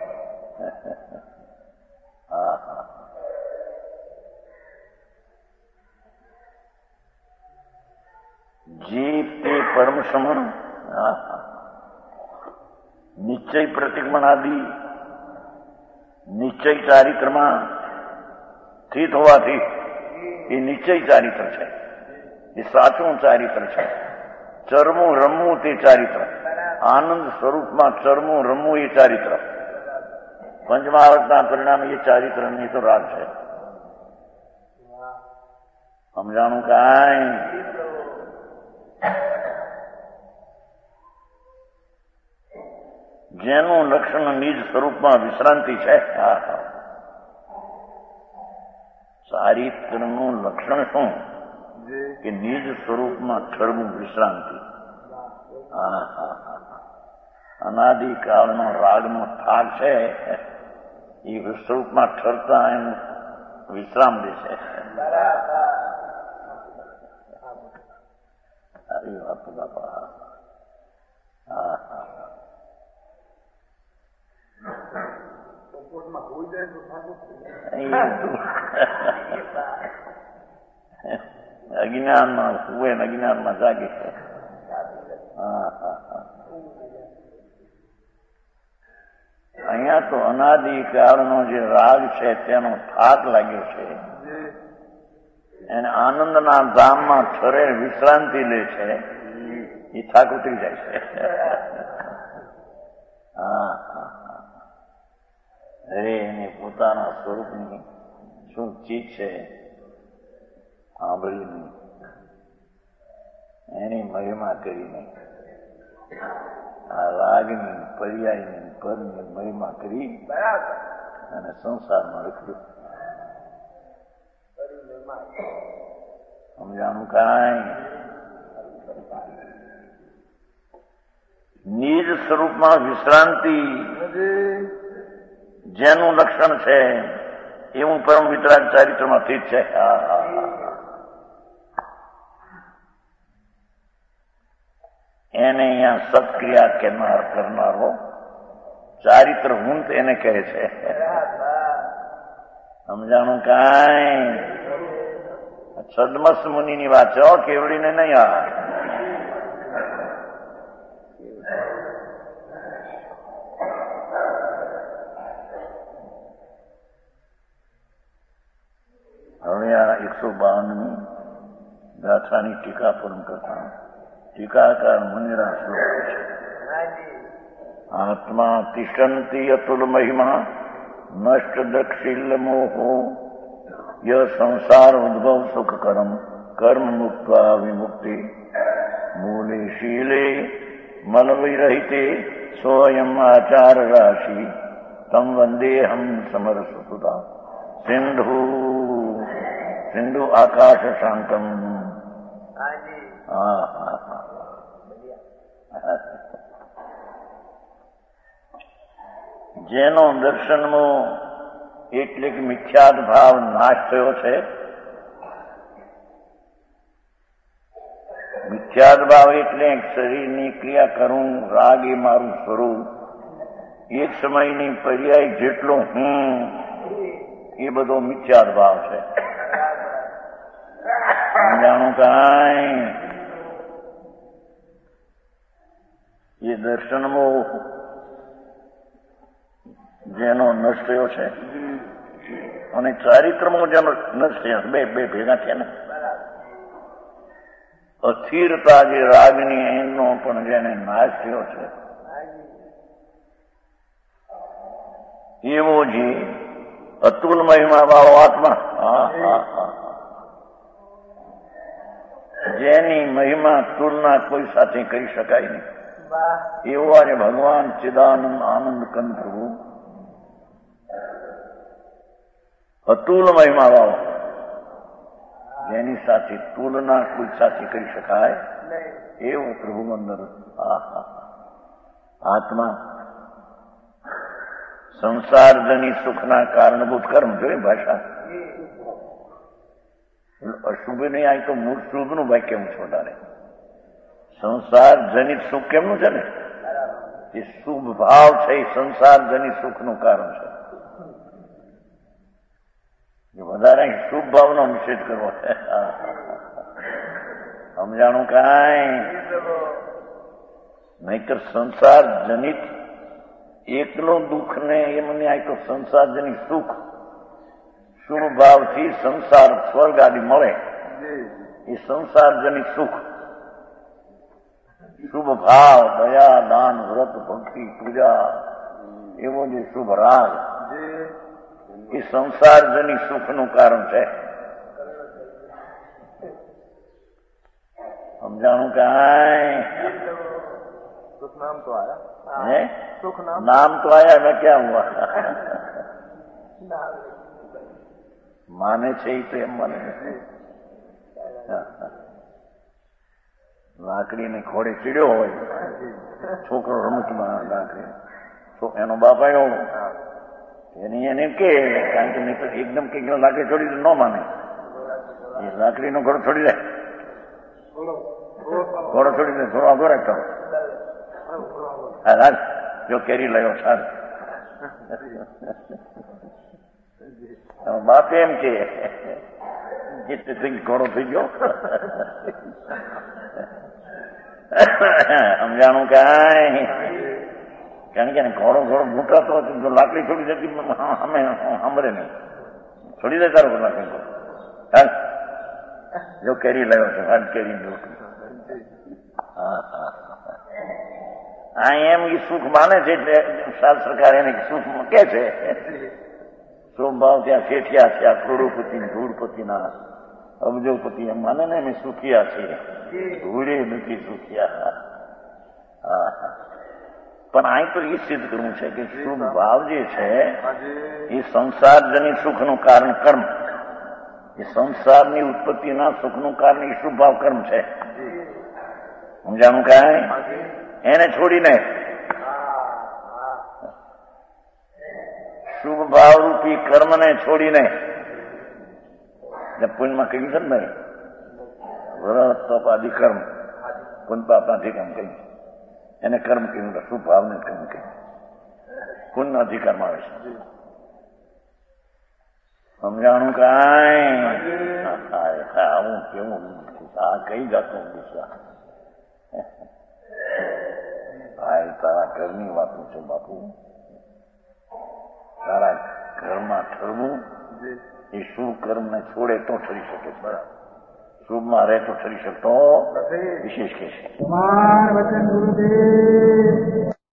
જે તે પરમ સમણ નિશ્ચય પ્રતિક્રમણાદિ નિશ્ચય ચારિત્રમાં સ્થિત હોવાથી એ નિશ્ચય ચારિત્ર છે. એ સાચું ચારિત્ર છે. ચરમું રમવું તે ચારિત્ર, આનંદ સ્વરૂપમાં ચરમું રમવું એ ચારિત્ર, પંચમહાવતના પરિણામે એ ચારિત્રની તો રાગ છે. સમજાણું કાંઈ? જેનું લક્ષણ નિજ સ્વરૂપમાં વિશ્રાંતિ છે. ચારિત્રનું લક્ષણ શું? કે નિજ સ્વરૂપમાં ઠરવું વિશ્રાંતિ. અનાદિકાળનો રાગનો થાક છે એ સ્વરૂપમાં ઠરતા એનું વિશ્રામ દે છે. આવી વાત બાપા. અજ્ઞાનમાં સુવે અજ્ઞાનમાં જાગે. અહીંયા તો અનાદિકાળનો જે રાગ છે તેનો થાક લાગ્યો છે, એને આનંદના ધામમાં ઠરે વિશ્રાંતિ લે છે, એ થાક ઉતરી જાય છે. અરે એને પોતાના સ્વરૂપની શું ચીજ છે સાંભળીને એની મહિમા કરીને, આ રાગની પર્યાયની પદની મહિમા કરી અને સંસારમાં રખ્યું. સમજાણું કાંઈ? નિજ સ્વરૂપમાં વિશ્રાંતિ જેનું લક્ષણ છે એવું પરમ વિતરાગ ચારિત્રમાંથી જ છે. એને અહીંયા સત્ક્રિયા કરનારો ચારિત્ર હુંત એને કહે છે. સમજાણું કાંઈ? સદમસ મુનિની વાત છે, કેવડીને નહીં. આ હવે આ 152 ગાથાની ટીકા પૂર્ણ કરતા ટીકાકાર મુનિના શ્લોક છે. આત્મા તિષ્ઠંતિ અતુલ મહિમા નષ્ટ દક્ષિલ મોહો ય સંસાર ઉદ્ભવ સુખ કર્મ મુક્ત્વા વિમુક્તિ મૂલે શીલે મલવિરહિતે સોયમ આચાર રાશિ તમ વંદેહમ સમરસુતા સિંધુ આકાશ શાંતમ. જેનો દર્શનમાં એટલે કે મિથ્યાદ ભાવ નાશ થયો છે. મિથ્યાદ ભાવ એટલે શરીરની ક્રિયા કરું, રાગ એ મારું સ્વરૂપ, એક સમયની પર્યાય જેટલો હું, એ બધો મિથ્યાદ ભાવ છે. જાણું કાંઈ એ દર્શનમાં જેનો નષ્ટ થયો છે અને ચારિત્રમાં જેનો નષ્ટ થયો બે ભેગા છે ને. અસ્થિરતા જે રાગની એનો પણ જેને નાશ થયો છે, એવો જે અતુલ મહિમા વાળો આત્મા, જેની મહિમા તુલના કોઈ સાથે કરી શકાય નહીં, એવો આજે ભગવાન ચિદાનંદ આનંદ કંદ પ્રભુ અતુલ મહિમા વાળો, જેની સાથે તુલના કોઈ સાથે કરી શકાય એવો પ્રભુ અંદર આત્મા સંસારજની સુખના કારણભૂત કર્મ. જોઈ ભાષા અશુભ નહીં, આ તો મૂળ શુભનું વાક્ય હું છોડારે. સંસાર જનિત સુખ કેમનું છે ને? એ શુભ ભાવ છે, એ સંસાર જનિત સુખનું કારણ છે. વધારે શુભ ભાવનો નિષેધ કરવો છે. સમજાણું કાંઈ? નહીતર સંસાર જનિત એકલો દુઃખ ને એમને આ તો સંસાર જનિત સુખ, શુભ ભાવથી સંસાર સ્વર્ગ આદિ મળે, એ સંસાર જનિત સુખ. શુભ ભાવ, દયા, દાન, વ્રત, ભક્તિ, પૂજા, એવો જે શુભ રાગ, એ સંસારજની સુખનું કારણ છે. સમજાણું કાંઈ? सुख नाम तो आया है, सुख नाम तो आया, मैं क्या हुआ? माने છે તો એમ માને. લાકડીને ઘોડે ચીડ્યો હોય, છોકરો રમતમાં લાકડી, એનો બાપ આવ્યો એને કે, કારણ કે નહીં તો એકદમ કઈક લાકડી છોડી ન માને, એ લાકડીનો ઘોડો છોડી દે, ઘોડો છોડી દે, થોડો આગો રાખતો, હા જો કેરી લાવ્યો સારું. બાપ એમ કે ઘોડો થઈ ગયો. સમજાણું કાંઈ? કારણ કે ઘોડો ઘૂંટાતો હતો, લાકડી છોડી દેતી અમે સાંભળે નહીં, છોડી દે તારો લાકડી. હા જો કેરી લાવ્યો છે, હાલ કેરી રોટલી. આ એમ એ સુખ માને છે, એટલે સાત સરકાર એને સુખ કે છે. સ્વભાવ ત્યાં શેઠિયા છે, આ કરોડોપતિ ધૂળપતિના અબજોપતિ એમ માને ને અમે સુખિયા છીએ, ધૂળે નથી સુખિયા. પણ અહીં તો એ સિદ્ધ કરવું છે કે શુભ ભાવ જે છે એ સંસારજનિત સુખનું કારણ કર્મ, એ સંસારની ઉત્પત્તિના સુખનું કારણ એ શુભ ભાવ કર્મ છે. સમજાણું કાંઈ? એને છોડીને શુભ ભાવરૂપી કર્મને છોડીને પુણ્યમાં કહ્યું છે ને ભાઈ, વ્રત તપ આદિ કર્મ, પુણ્ય પાપના ઠીક એમ કહ્યું, એને કર્મ કહ્યું, શુભ ભાવને કર્મ કહ્યું, પુણ્ય અધિકારમાં આવે છે. સમજાણું કાંઈ? હા હું કેવું આ કઈ જાતનો ગુસ્સા? હા એ તારા ઘરની વાતો છે બાપુ. તારા ઘરમાં ઠરવું એ શુભ કર્મને છોડે તો ઠરી શકે. બરાબર. શુભમાં રહે તો ઠરી શકતો વિશેષ કે છે.